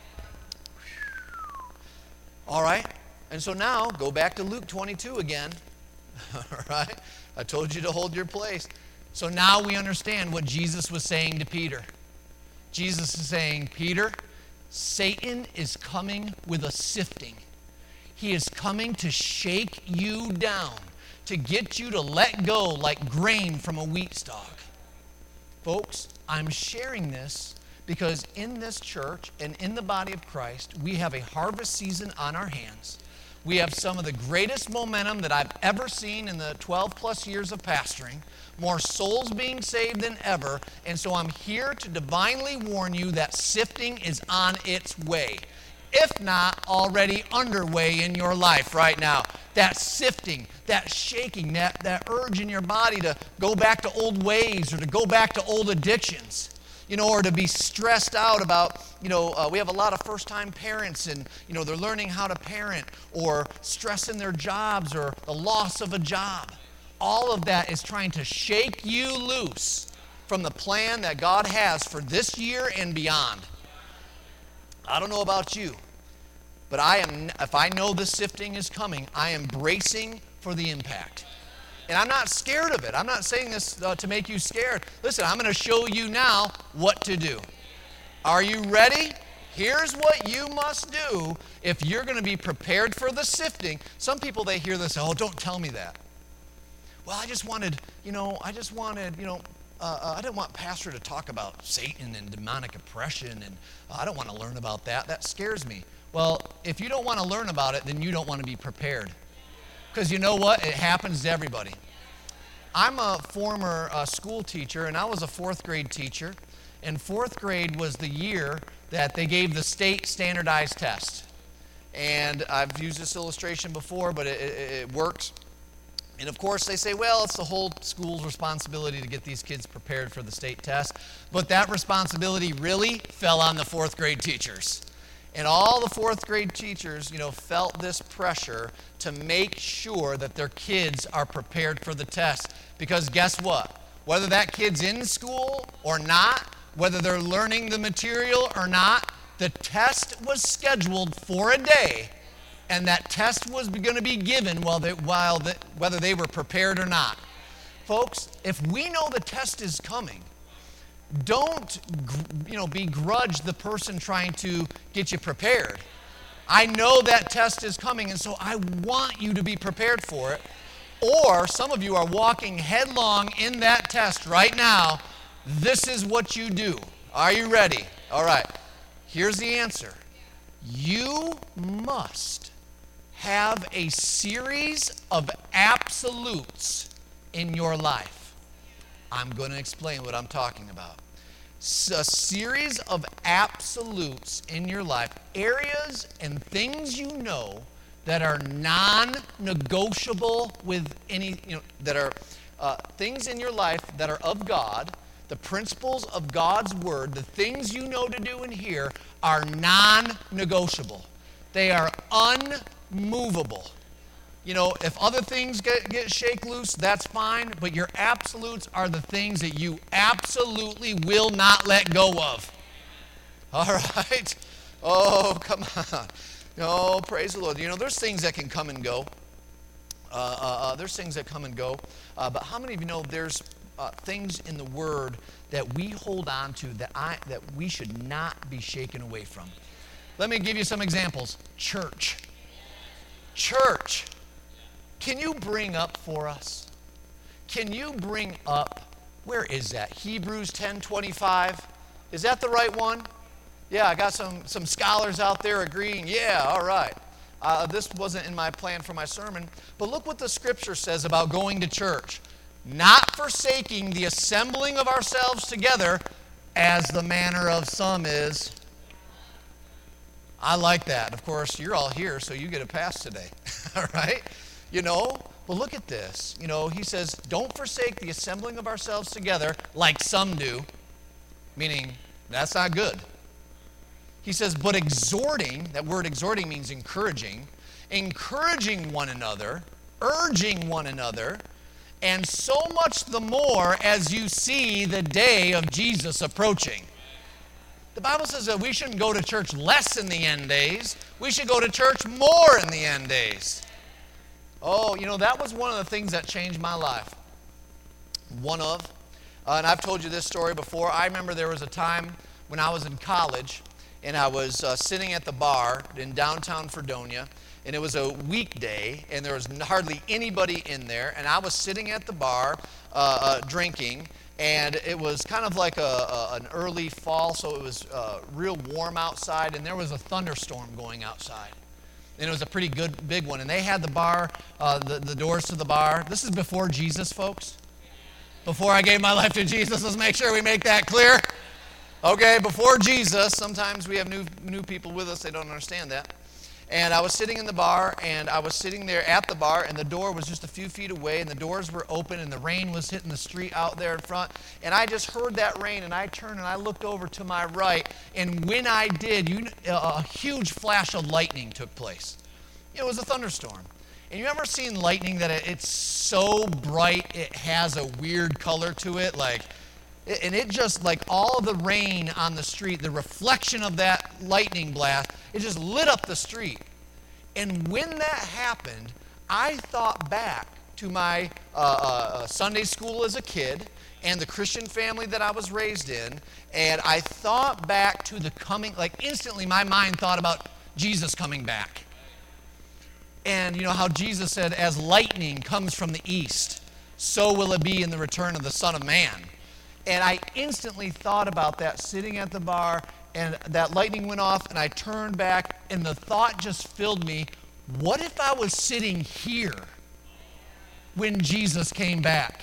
All right? And so now, go back to Luke 22 again. All right? I told you to hold your place. So now we understand what Jesus was saying to Peter. Jesus is saying, Peter, Satan is coming with a sifting. He is coming to shake you down, to get you to let go like grain from a wheat stalk. Folks, I'm sharing this because in this church and in the body of Christ, we have a harvest season on our hands. We have some of the greatest momentum that I've ever seen in the 12 plus years of pastoring, more souls being saved than ever, and so I'm here to divinely warn you that sifting is on its way, if not already underway in your life right now. That sifting, that shaking, that urge in your body to go back to old ways or to go back to old addictions. Or to be stressed out about, we have a lot of first-time parents and, they're learning how to parent or stressing their jobs or the loss of a job. All of that is trying to shake you loose from the plan that God has for this year and beyond. I don't know about you, but if I know the sifting is coming, I am bracing for the impact. And I'm not scared of it. I'm not saying this to make you scared. Listen, I'm going to show you now what to do. Are you ready? Here's what you must do if you're going to be prepared for the sifting. Some people, they hear this, oh, don't tell me that. Well, I didn't want Pastor to talk about Satan and demonic oppression, and I don't want to learn about that. That scares me. Well, if you don't want to learn about it, then you don't want to be prepared. Because you know what? It happens to everybody. I'm a former school teacher, and I was a fourth grade teacher. And fourth grade was the year that they gave the state standardized test. And I've used this illustration before, but it works. And of course, they say, well, it's the whole school's responsibility to get these kids prepared for the state test. But that responsibility really fell on the fourth grade teachers. And all the fourth grade teachers, felt this pressure to make sure that their kids are prepared for the test. Because guess what? Whether that kid's in school or not, whether they're learning the material or not, the test was scheduled for a day, and that test was going to be given whether they were prepared or not. Folks, if we know the test is coming, don't begrudge the person trying to get you prepared. I know that test is coming, and so I want you to be prepared for it. Or some of you are walking headlong in that test right now. This is what you do. Are you ready? All right. Here's the answer. You must have a series of absolutes in your life. I'm going to explain what I'm talking about. A series of absolutes in your life, areas and things you know that are non-negotiable with any, that are things in your life that are of God, the principles of God's word, the things you know to do and hear are non-negotiable. They are movable. You know, if other things get shake loose, that's fine, but your absolutes are the things that you absolutely will not let go of. All right? Oh, come on. Oh, praise the Lord. You know, there's things that can come and go. There's things that come and go. But how many of you know there's things in the Word that we hold on to that we should not be shaken away from? Let me give you some examples. Church. Church. Can you bring up for us? Can you bring up, where is that? Hebrews 10:25. Is that the right one? Yeah, I got some scholars out there agreeing. Yeah, all right. This wasn't in my plan for my sermon, but look what the Scripture says about going to church. Not forsaking the assembling of ourselves together, as the manner of some is. I like that. Of course, you're all here, so you get a pass today. All right? You know, but look at this. You know, he says, don't forsake the assembling of ourselves together like some do, meaning that's not good. He says, but exhorting, that word exhorting means encouraging one another, urging one another, and so much the more as you see the day of Jesus approaching. The Bible says that we shouldn't go to church less in the end days. We should go to church more in the end days. Oh, you know, that was one of the things that changed my life. And I've told you this story before. I remember there was a time when I was in college, and I was sitting at the bar in downtown Fredonia, and it was a weekday, and there was hardly anybody in there, and I was sitting at the bar drinking, and it was kind of like an early fall, so it was real warm outside, and there was a thunderstorm going outside. And it was a pretty good, big one. And they had the bar, the doors to the bar. This is before Jesus, folks. Before I gave my life to Jesus. Let's make sure we make that clear. Okay, before Jesus. Sometimes we have new people with us. They don't understand that. And I was sitting in the bar, and I was sitting there at the bar, and the door was just a few feet away, and the doors were open, and the rain was hitting the street out there in front. And I just heard that rain, and I turned, and I looked over to my right, and when I did, a huge flash of lightning took place. It was a thunderstorm. And you ever seen lightning that it's so bright, it has a weird color to it, and it just, like all of the rain on the street, the reflection of that lightning blast, it just lit up the street. And when that happened, I thought back to my Sunday school as a kid and the Christian family that I was raised in, and I thought back to the coming, instantly my mind thought about Jesus coming back. And you know how Jesus said, as lightning comes from the east, so will it be in the return of the Son of Man. And I instantly thought about that sitting at the bar, and that lightning went off, and I turned back, and the thought just filled me, what if I was sitting here when Jesus came back?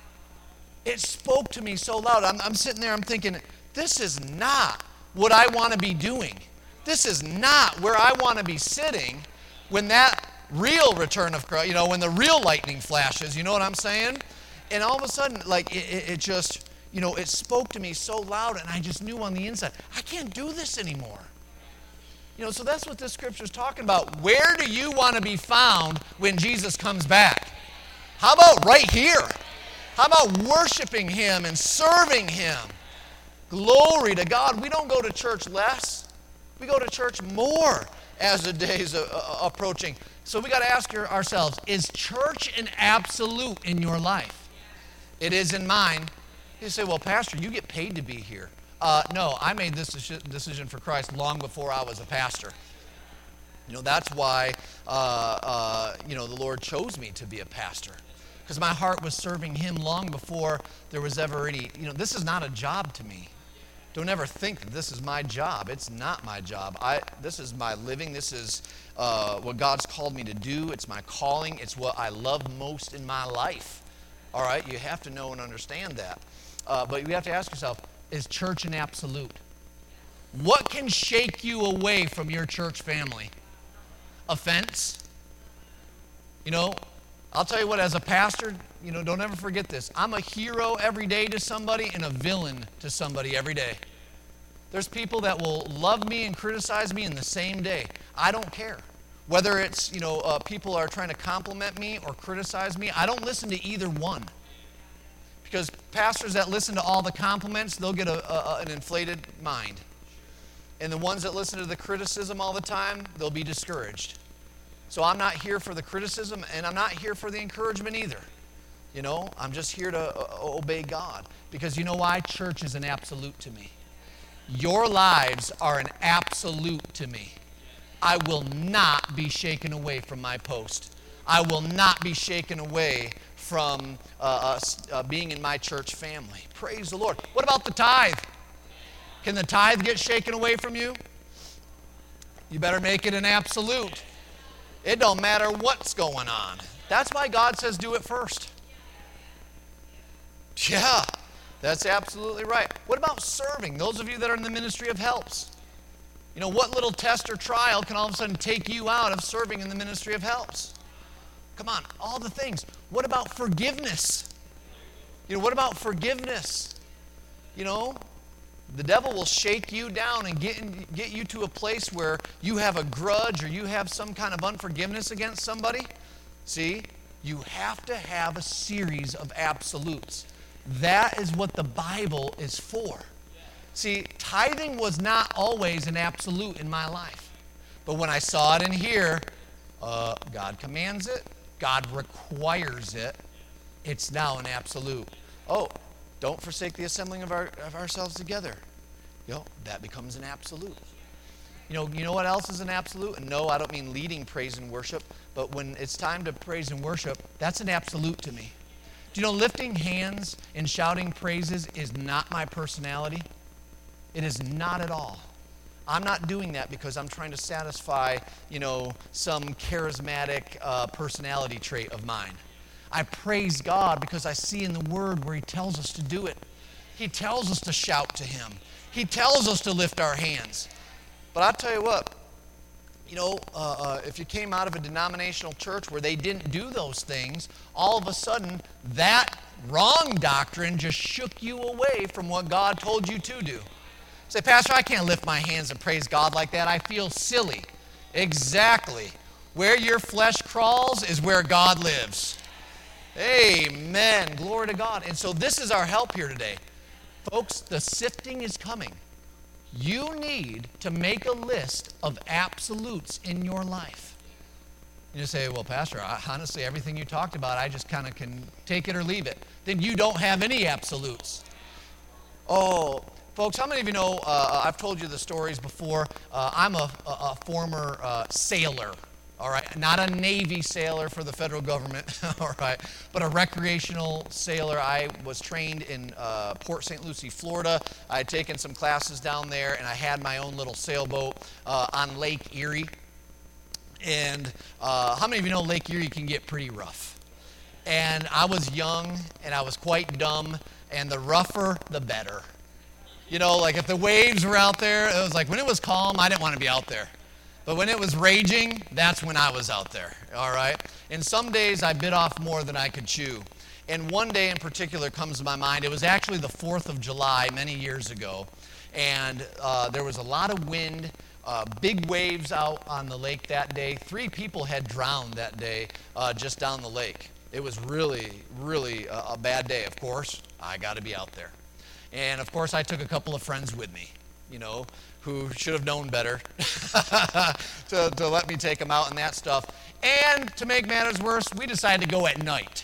It spoke to me so loud. I'm sitting there, I'm thinking, this is not what I want to be doing. This is not where I want to be sitting when that real return of Christ, when the real lightning flashes, you know what I'm saying? And all of a sudden, it just, it spoke to me so loud, and I just knew on the inside, I can't do this anymore. So that's what this scripture is talking about. Where do you want to be found when Jesus comes back? How about right here? How about worshiping Him and serving Him? Glory to God. We don't go to church less. We go to church more as the days approaching. So we got to ask ourselves, is church an absolute in your life? It is in mine. You say, well, Pastor, you get paid to be here. No, I made this decision for Christ long before I was a pastor. That's why, the Lord chose me to be a pastor. Because my heart was serving Him long before there was ever any, this is not a job to me. Don't ever think that this is my job. It's not my job. This is my living. This is what God's called me to do. It's my calling. It's what I love most in my life. All right? You have to know and understand that. But you have to ask yourself, is church an absolute? What can shake you away from your church family? Offense? I'll tell you what, as a pastor, don't ever forget this. I'm a hero every day to somebody and a villain to somebody every day. There's people that will love me and criticize me in the same day. I don't care. Whether it's, people are trying to compliment me or criticize me, I don't listen to either one. Because pastors that listen to all the compliments, they'll get an inflated mind. And the ones that listen to the criticism all the time, they'll be discouraged. So I'm not here for the criticism, and I'm not here for the encouragement either. I'm just here to obey God. Because you know why? Church is an absolute to me. Your lives are an absolute to me. I will not be shaken away from my post. I will not be shaken away from being in my church family. Praise the Lord. What about the tithe? Can the tithe get shaken away from you? You better make it an absolute. It don't matter what's going on. That's why God says do it first. Yeah, that's absolutely right. What about serving? Those of you that are in the ministry of helps. What little test or trial can all of a sudden take you out of serving in the ministry of helps? Come on, all the things. What about forgiveness? What about forgiveness? The devil will shake you down and get you to a place where you have a grudge or you have some kind of unforgiveness against somebody. See, you have to have a series of absolutes. That is what the Bible is for. See, tithing was not always an absolute in my life. But when I saw it in here, God commands it, God requires it, it's now an absolute. Oh, don't forsake the assembling of ourselves together. That becomes an absolute. You know what else is an absolute? And no, I don't mean leading praise and worship, but when it's time to praise and worship, that's an absolute to me. Do you know lifting hands and shouting praises is not my personality? It is not at all. I'm not doing that because I'm trying to satisfy, some charismatic personality trait of mine. I praise God because I see in the Word where He tells us to do it. He tells us to shout to Him. He tells us to lift our hands. But I'll tell you what, if you came out of a denominational church where they didn't do those things, all of a sudden that wrong doctrine just shook you away from what God told you to do. Say, Pastor, I can't lift my hands and praise God like that. I feel silly. Exactly. Where your flesh crawls is where God lives. Amen. Glory to God. And so this is our help here today. Folks, the sifting is coming. You need to make a list of absolutes in your life. You say, well, Pastor, honestly, everything you talked about, I just kind of can take it or leave it. Then you don't have any absolutes. Oh, folks, how many of you know, I've told you the stories before, I'm a former sailor, all right? Not a Navy sailor for the federal government, all right, but a recreational sailor. I was trained in Port St. Lucie, Florida. I had taken some classes down there, and I had my own little sailboat on Lake Erie. And how many of you know Lake Erie can get pretty rough? And I was young, and I was quite dumb, and the rougher, the better. Like if the waves were out there, it was like when it was calm, I didn't want to be out there. But when it was raging, that's when I was out there, all right? And some days I bit off more than I could chew. And one day in particular comes to my mind. It was actually the 4th of July many years ago. And there was a lot of wind, big waves out on the lake that day. 3 people had drowned that day just down the lake. It was really, really a bad day. Of course, I got to be out there. And of course, I took a couple of friends with me, who should have known better to let me take them out and that stuff. And to make matters worse, we decided to go at night.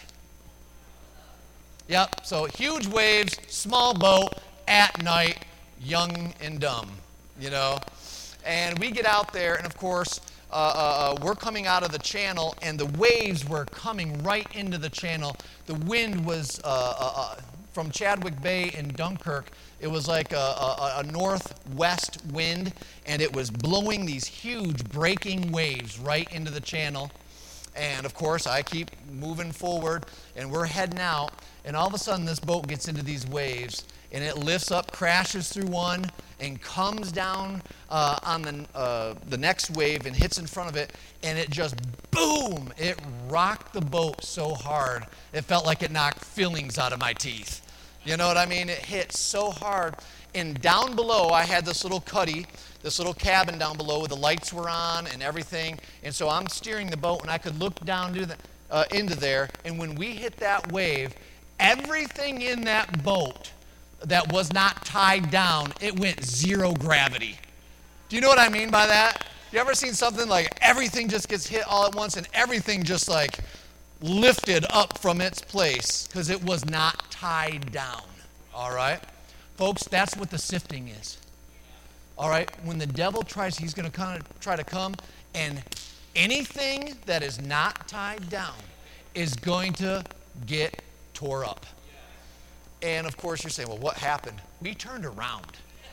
Yep, so huge waves, small boat, at night, young and dumb, And we get out there, and of course, we're coming out of the channel, and the waves were coming right into the channel. The wind was from Chadwick Bay in Dunkirk. It was like a northwest wind, and it was blowing these huge breaking waves right into the channel. And of course, I keep moving forward, and we're heading out, and all of a sudden this boat gets into these waves, and it lifts up, crashes through one, and comes down on the next wave and hits in front of it, and it just, boom, it rocked the boat so hard, it felt like it knocked fillings out of my teeth. You know what I mean? It hit so hard. And down below, I had this little cuddy, this little cabin down below where the lights were on and everything. And so I'm steering the boat, and I could look down into there. And when we hit that wave, everything in that boat that was not tied down, it went zero gravity. Do you know what I mean by that? You ever seen something like everything just gets hit all at once and everything just like lifted up from its place because it was not tied down? All right? Folks, that's what the sifting is. All right? When the devil tries, he's going to kind of try to come, and anything that is not tied down is going to get tore up. And of course, you're saying, well, what happened? We turned around.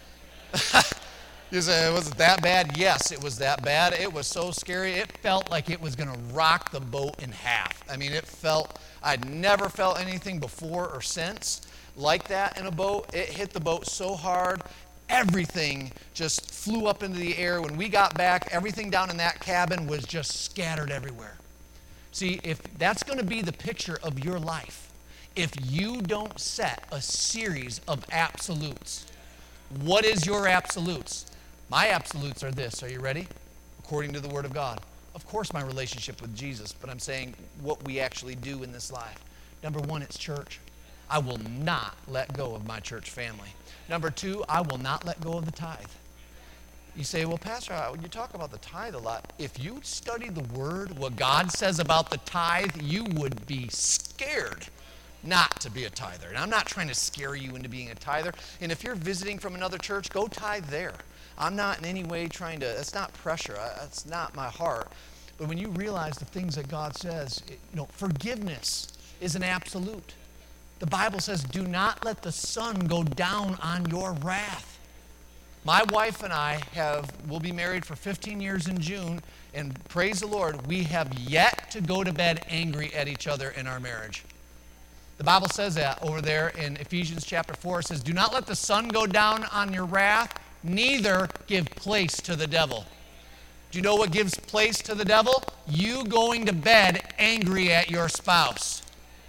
You say, was it that bad? Yes, it was that bad. It was so scary. It felt like it was going to rock the boat in half. I mean, I'd never felt anything before or since like that in a boat. It hit the boat so hard, everything just flew up into the air. When we got back, everything down in that cabin was just scattered everywhere. See, if that's going to be the picture of your life, if you don't set a series of absolutes, what is your absolutes? My absolutes are this. Are you ready? According to the Word of God. Of course, my relationship with Jesus, but I'm saying what we actually do in this life. Number one, it's church. I will not let go of my church family. Number two, I will not let go of the tithe. You say, well, Pastor, you talk about the tithe a lot. If you study the Word, what God says about the tithe, you would be scared not to be a tither. And I'm not trying to scare you into being a tither. And if you're visiting from another church, go tithe there. I'm not in any way trying to, that's not pressure. That's not my heart. But when you realize the things that God says, forgiveness is an absolute. The Bible says, do not let the sun go down on your wrath. My wife and I will be married for 15 years in June, and praise the Lord, we have yet to go to bed angry at each other in our marriage. The Bible says that over there in Ephesians chapter 4. It says, do not let the sun go down on your wrath, neither give place to the devil. Do you know what gives place to the devil? You going to bed angry at your spouse.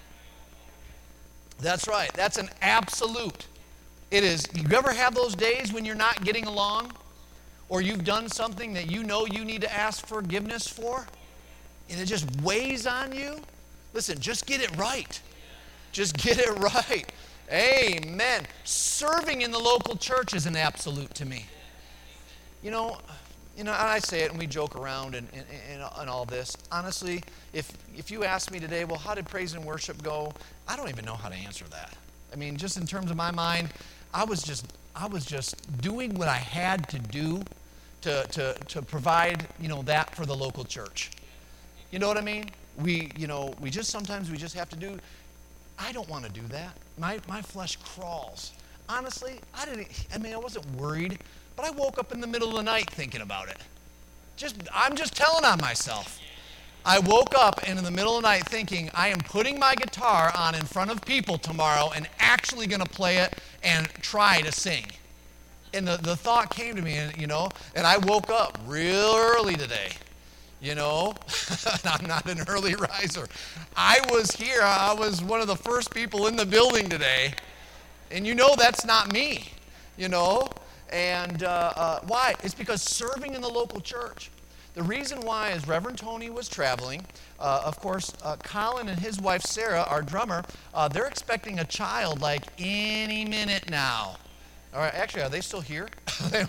That's right. That's an absolute. It is. You ever have those days when you're not getting along? Or you've done something that you know you need to ask forgiveness for? And it just weighs on you? Listen, just get it right. Just get it right. Amen. Serving in the local church is an absolute to me. You know, and I say it and we joke around and all this. Honestly, if you ask me today, well, how did praise and worship go? I don't even know how to answer that. I mean, just in terms of my mind, I was just doing what I had to do to provide, that for the local church. You know what I mean? Sometimes we just have to do. I don't want to do that. My flesh crawls. Honestly, I wasn't worried, but I woke up in the middle of the night thinking about it. I'm just telling on myself. I woke up and in the middle of the night thinking, I am putting my guitar on in front of people tomorrow and actually going to play it and try to sing. And the thought came to me, and I woke up real early today. I'm not an early riser. I was here. I was one of the first people in the building today. And that's not me, And why? It's because serving in the local church. The reason why is Reverend Tony was traveling. Of course, Colin and his wife Sarah, our drummer, they're expecting a child like any minute now. All right, actually, are they still here? They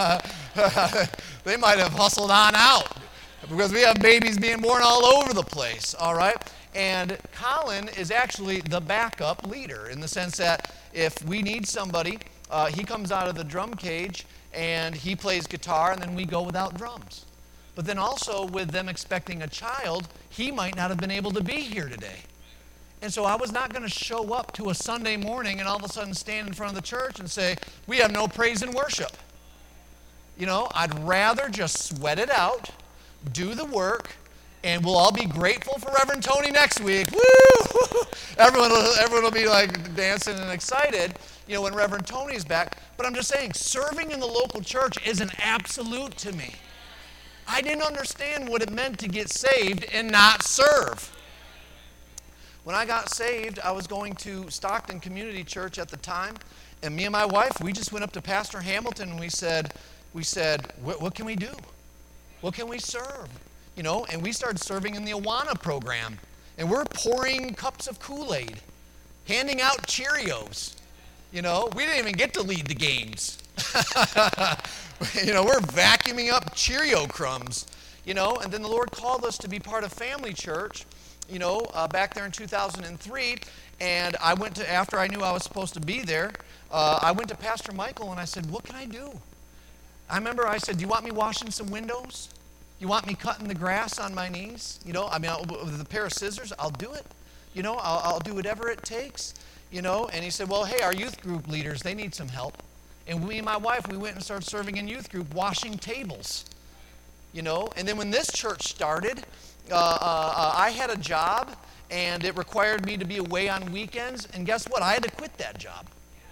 might have hustled on out. Because we have babies being born all over the place, all right? And Colin is actually the backup leader in the sense that if we need somebody, he comes out of the drum cage and he plays guitar and then we go without drums. But then also with them expecting a child, he might not have been able to be here today. And so I was not going to show up to a Sunday morning and all of a sudden stand in front of the church and say, we have no praise and worship. I'd rather just sweat it out, do the work, and we'll all be grateful for Reverend Tony next week. Woo! Everyone will be like dancing and excited, when Reverend Tony's back. But I'm just saying, serving in the local church is an absolute to me. I didn't understand what it meant to get saved and not serve. When I got saved, I was going to Stockton Community Church at the time, and me and my wife, we just went up to Pastor Hamilton and we said, what can we do? What can we serve? You know, and we started serving in the Awana program, and we're pouring cups of Kool-Aid, handing out Cheerios. You know, we didn't even get to lead the games. You know, we're vacuuming up Cheerio crumbs. You know, and then the Lord called us to be part of Family Church, you know, back there in 2003. And I went to, after I knew I was supposed to be there, I went to Pastor Michael and I said, what can I do? I remember I said, do you want me washing some windows? You want me cutting the grass on my knees? You know, I mean, with a pair of scissors, I'll do it. You know, I'll do whatever it takes. You know, and he said, well, hey, our youth group leaders, they need some help. And me and my wife, we went and started serving in youth group, washing tables. You know, and then when this church started, I had a job, and it required me to be away on weekends. And guess what? I had to quit that job.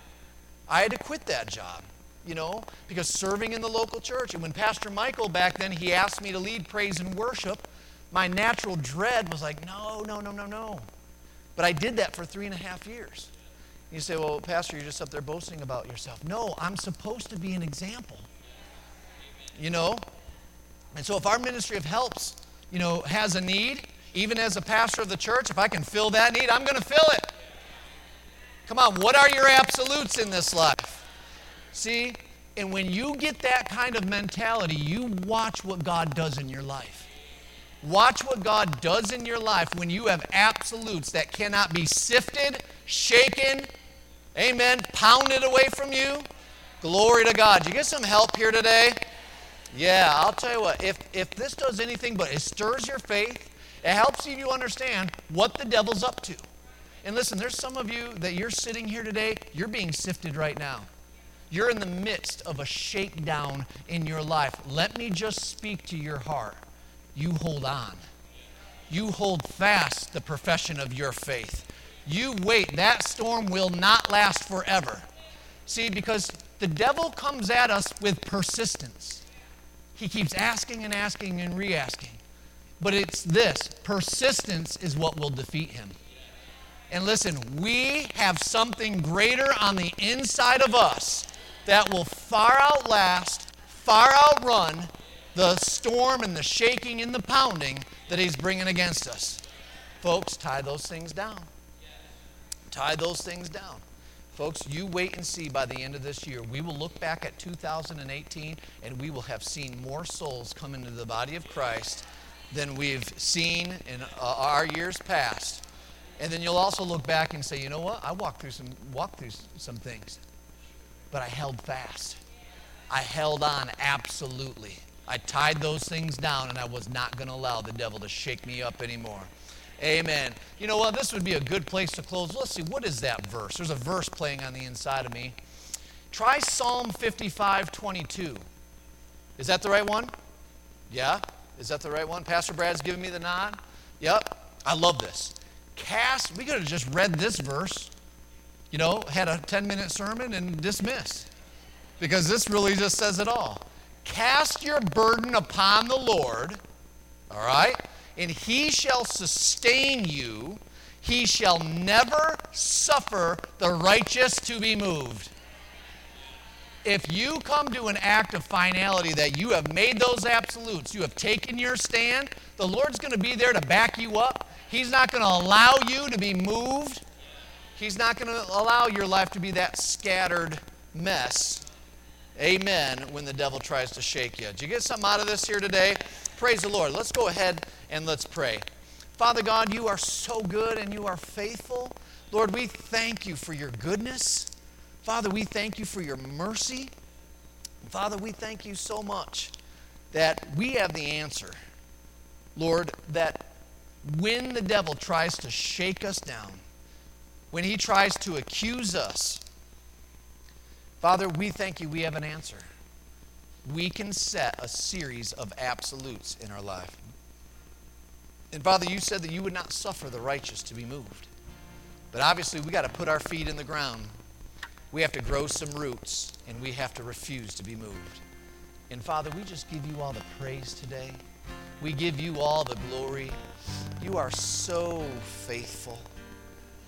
You know, because serving in the local church. And when Pastor Michael back then, he asked me to lead praise and worship, my natural dread was like, no. But I did that for 3.5 years. You say, well, Pastor, you're just up there boasting about yourself. No, I'm supposed to be an example. You know? And so if our ministry of helps, you know, has a need, even as a pastor of the church, if I can fill that need, I'm going to fill it. Come on, what are your absolutes in this life? See, and when you get that kind of mentality, you watch what God does in your life. Watch what God does in your life when you have absolutes that cannot be sifted, shaken, amen, pounded away from you. Glory to God. Did you get some help here today? Yeah, I'll tell you what, if this does anything but it stirs your faith, it helps you understand what the devil's up to. And listen, there's some of you that you're sitting here today, you're being sifted right now. You're in the midst of a shakedown in your life. Let me just speak to your heart. You hold on. You hold fast the profession of your faith. You wait. That storm will not last forever. See, because the devil comes at us with persistence. He keeps asking and asking and re-asking. But it's this. Persistence is what will defeat him. And listen, we have something greater on the inside of us that will far outlast, far outrun the storm and the shaking and the pounding that he's bringing against us. Folks, tie those things down. Tie those things down. Folks, you wait and see by the end of this year. We will look back at 2018 and we will have seen more souls come into the body of Christ than we've seen in our years past. And then you'll also look back and say, you know what? I walked through some things, but I held fast. I held on absolutely. I tied those things down and I was not going to allow the devil to shake me up anymore. Amen. You know what? This would be a good place to close. Let's see. What is that verse? There's a verse playing on the inside of me. Try Psalm 55:22. Is that the right one? Yeah? Is that the right one? Pastor Brad's giving me the nod. Yep. I love this. We could have just read this verse, you know, had a 10-minute sermon and dismissed. Because this really just says it all. Cast your burden upon the Lord, all right? And he shall sustain you. He shall never suffer the righteous to be moved. If you come to an act of finality that you have made those absolutes, you have taken your stand, the Lord's going to be there to back you up. He's not going to allow you to be moved. He's not going to allow your life to be that scattered mess. Amen, when the devil tries to shake you. Did you get something out of this here today? Praise the Lord. Let's go ahead and let's pray. Father God, you are so good and you are faithful. Lord, we thank you for your goodness. Father, we thank you for your mercy. Father, we thank you so much that we have the answer. Lord, that when the devil tries to shake us down, when he tries to accuse us, Father, we thank you we have an answer. We can set a series of absolutes in our life. And Father, you said that you would not suffer the righteous to be moved. But obviously we got to put our feet in the ground. We have to grow some roots, and we have to refuse to be moved. And Father, we just give you all the praise today. We give you all the glory. You are so faithful.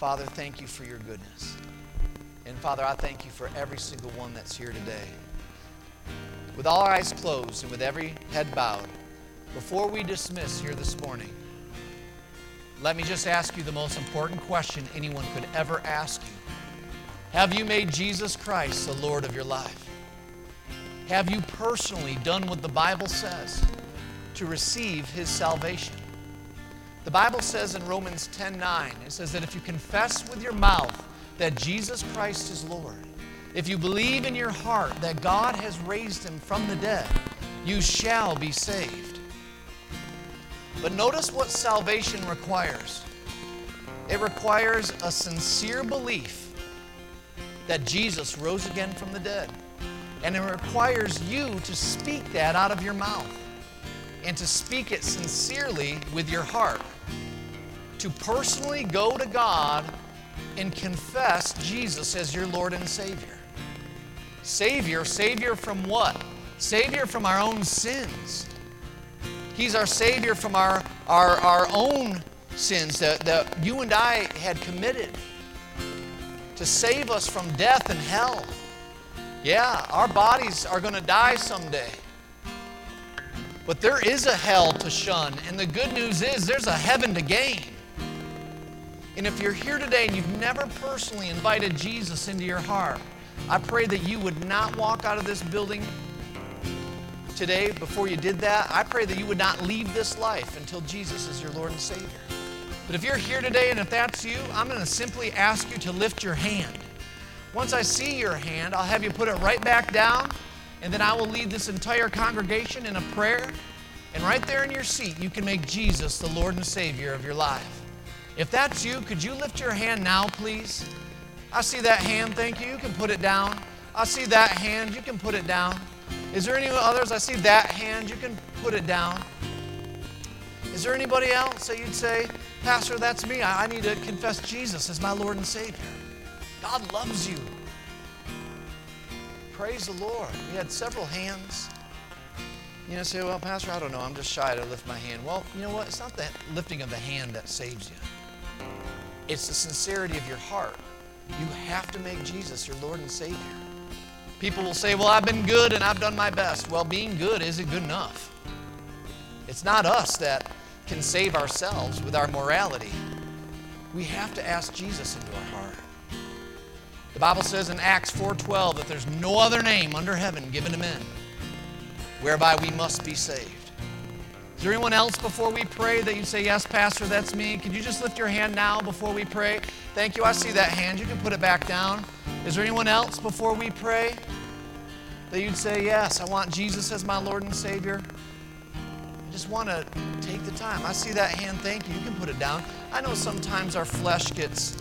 Father, thank you for your goodness. And Father, I thank you for every single one that's here today. With all our eyes closed and with every head bowed, before we dismiss here this morning, let me just ask you the most important question anyone could ever ask you. Have you made Jesus Christ the Lord of your life? Have you personally done what the Bible says to receive His salvation? The Bible says in Romans 10:9, it says that if you confess with your mouth that Jesus Christ is Lord, if you believe in your heart that God has raised Him from the dead, you shall be saved. But notice what salvation requires. It requires a sincere belief that Jesus rose again from the dead. And it requires you to speak that out of your mouth and to speak it sincerely with your heart. To personally go to God and confess Jesus as your Lord and Savior. Savior from what? Savior from our own sins. He's our Savior from our own sins that you and I had committed to save us from death and hell. Yeah, our bodies are going to die someday. But there is a hell to shun, and the good news is there's a heaven to gain. And if you're here today and you've never personally invited Jesus into your heart, I pray that you would not walk out of this building today before you did that. I pray that you would not leave this life until Jesus is your Lord and Savior. But if you're here today and if that's you, I'm going to simply ask you to lift your hand. Once I see your hand, I'll have you put it right back down, and then I will lead this entire congregation in a prayer. And right there in your seat, you can make Jesus the Lord and Savior of your life. If that's you, could you lift your hand now, please? I see that hand, thank you. You can put it down. I see that hand, you can put it down. Is there any others? I see that hand, you can put it down. Is there anybody else that you'd say, Pastor, that's me. I need to confess Jesus as my Lord and Savior. God loves you. Praise the Lord. We had several hands. You know, say, well, Pastor, I don't know. I'm just shy to lift my hand. Well, you know what? It's not that lifting of the hand that saves you. It's the sincerity of your heart. You have to make Jesus your Lord and Savior. People will say, well, I've been good and I've done my best. Well, being good isn't good enough. It's not us that can save ourselves with our morality. We have to ask Jesus into our heart. The Bible says in Acts 4:12 that there's no other name under heaven given to men whereby we must be saved. Is there anyone else before we pray that you'd say, yes, Pastor, that's me? Could you just lift your hand now before we pray? Thank you. I see that hand. You can put it back down. Is there anyone else before we pray that you'd say, yes, I want Jesus as my Lord and Savior? I just want to take the time. I see that hand. Thank you. You can put it down. I know sometimes our flesh gets,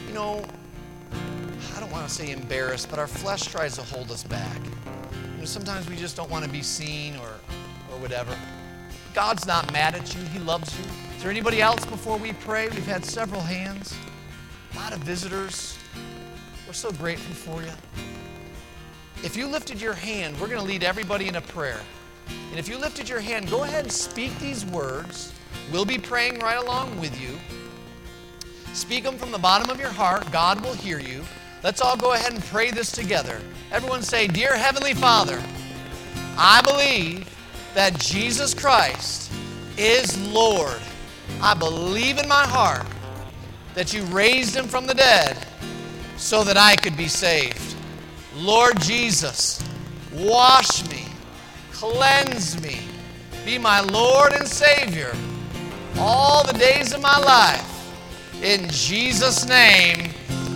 I don't want to say embarrassed, but our flesh tries to hold us back. Sometimes we just don't want to be seen or whatever. God's not mad at you. He loves you. Is there anybody else before we pray? We've had several hands. A lot of visitors. We're so grateful for you. If you lifted your hand, we're going to lead everybody in a prayer. And if you lifted your hand, go ahead and speak these words. We'll be praying right along with you. Speak them from the bottom of your heart. God will hear you. Let's all go ahead and pray this together. Everyone say, Dear Heavenly Father, I believe that Jesus Christ is Lord. I believe in my heart that you raised Him from the dead so that I could be saved. Lord Jesus, wash me, cleanse me, be my Lord and Savior all the days of my life. In Jesus' name,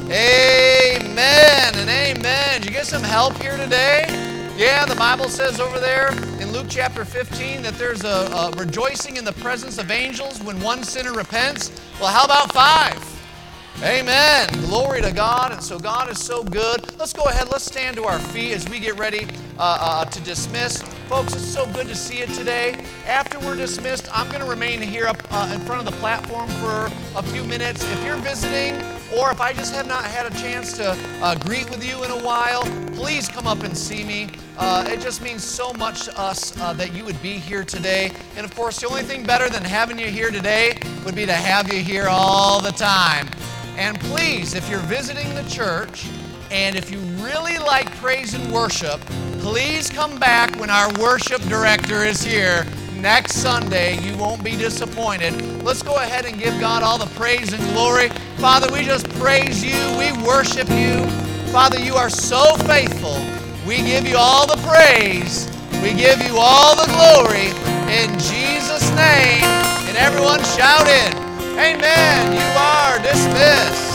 amen and amen. Did you get some help here today? Yeah, the Bible says over there in Luke chapter 15 that there's a rejoicing in the presence of angels when one sinner repents. Well, how about 5? Amen. Glory to God. And so God is so good. Let's go ahead. Let's stand to our feet as we get ready to dismiss. Folks, it's so good to see you today. After we're dismissed, I'm going to remain here up in front of the platform for a few minutes. If you're visiting, or if I just have not had a chance to greet with you in a while, please come up and see me. It just means so much to us that you would be here today. And of course, the only thing better than having you here today would be to have you here all the time. And please, if you're visiting the church, and if you really like praise and worship, please come back when our worship director is here next Sunday. You won't be disappointed. Let's go ahead and give God all the praise and glory. Father, we just praise you. We worship you. Father, you are so faithful. We give you all the praise. We give you all the glory in Jesus' name. And everyone shouted, amen. You are dismissed.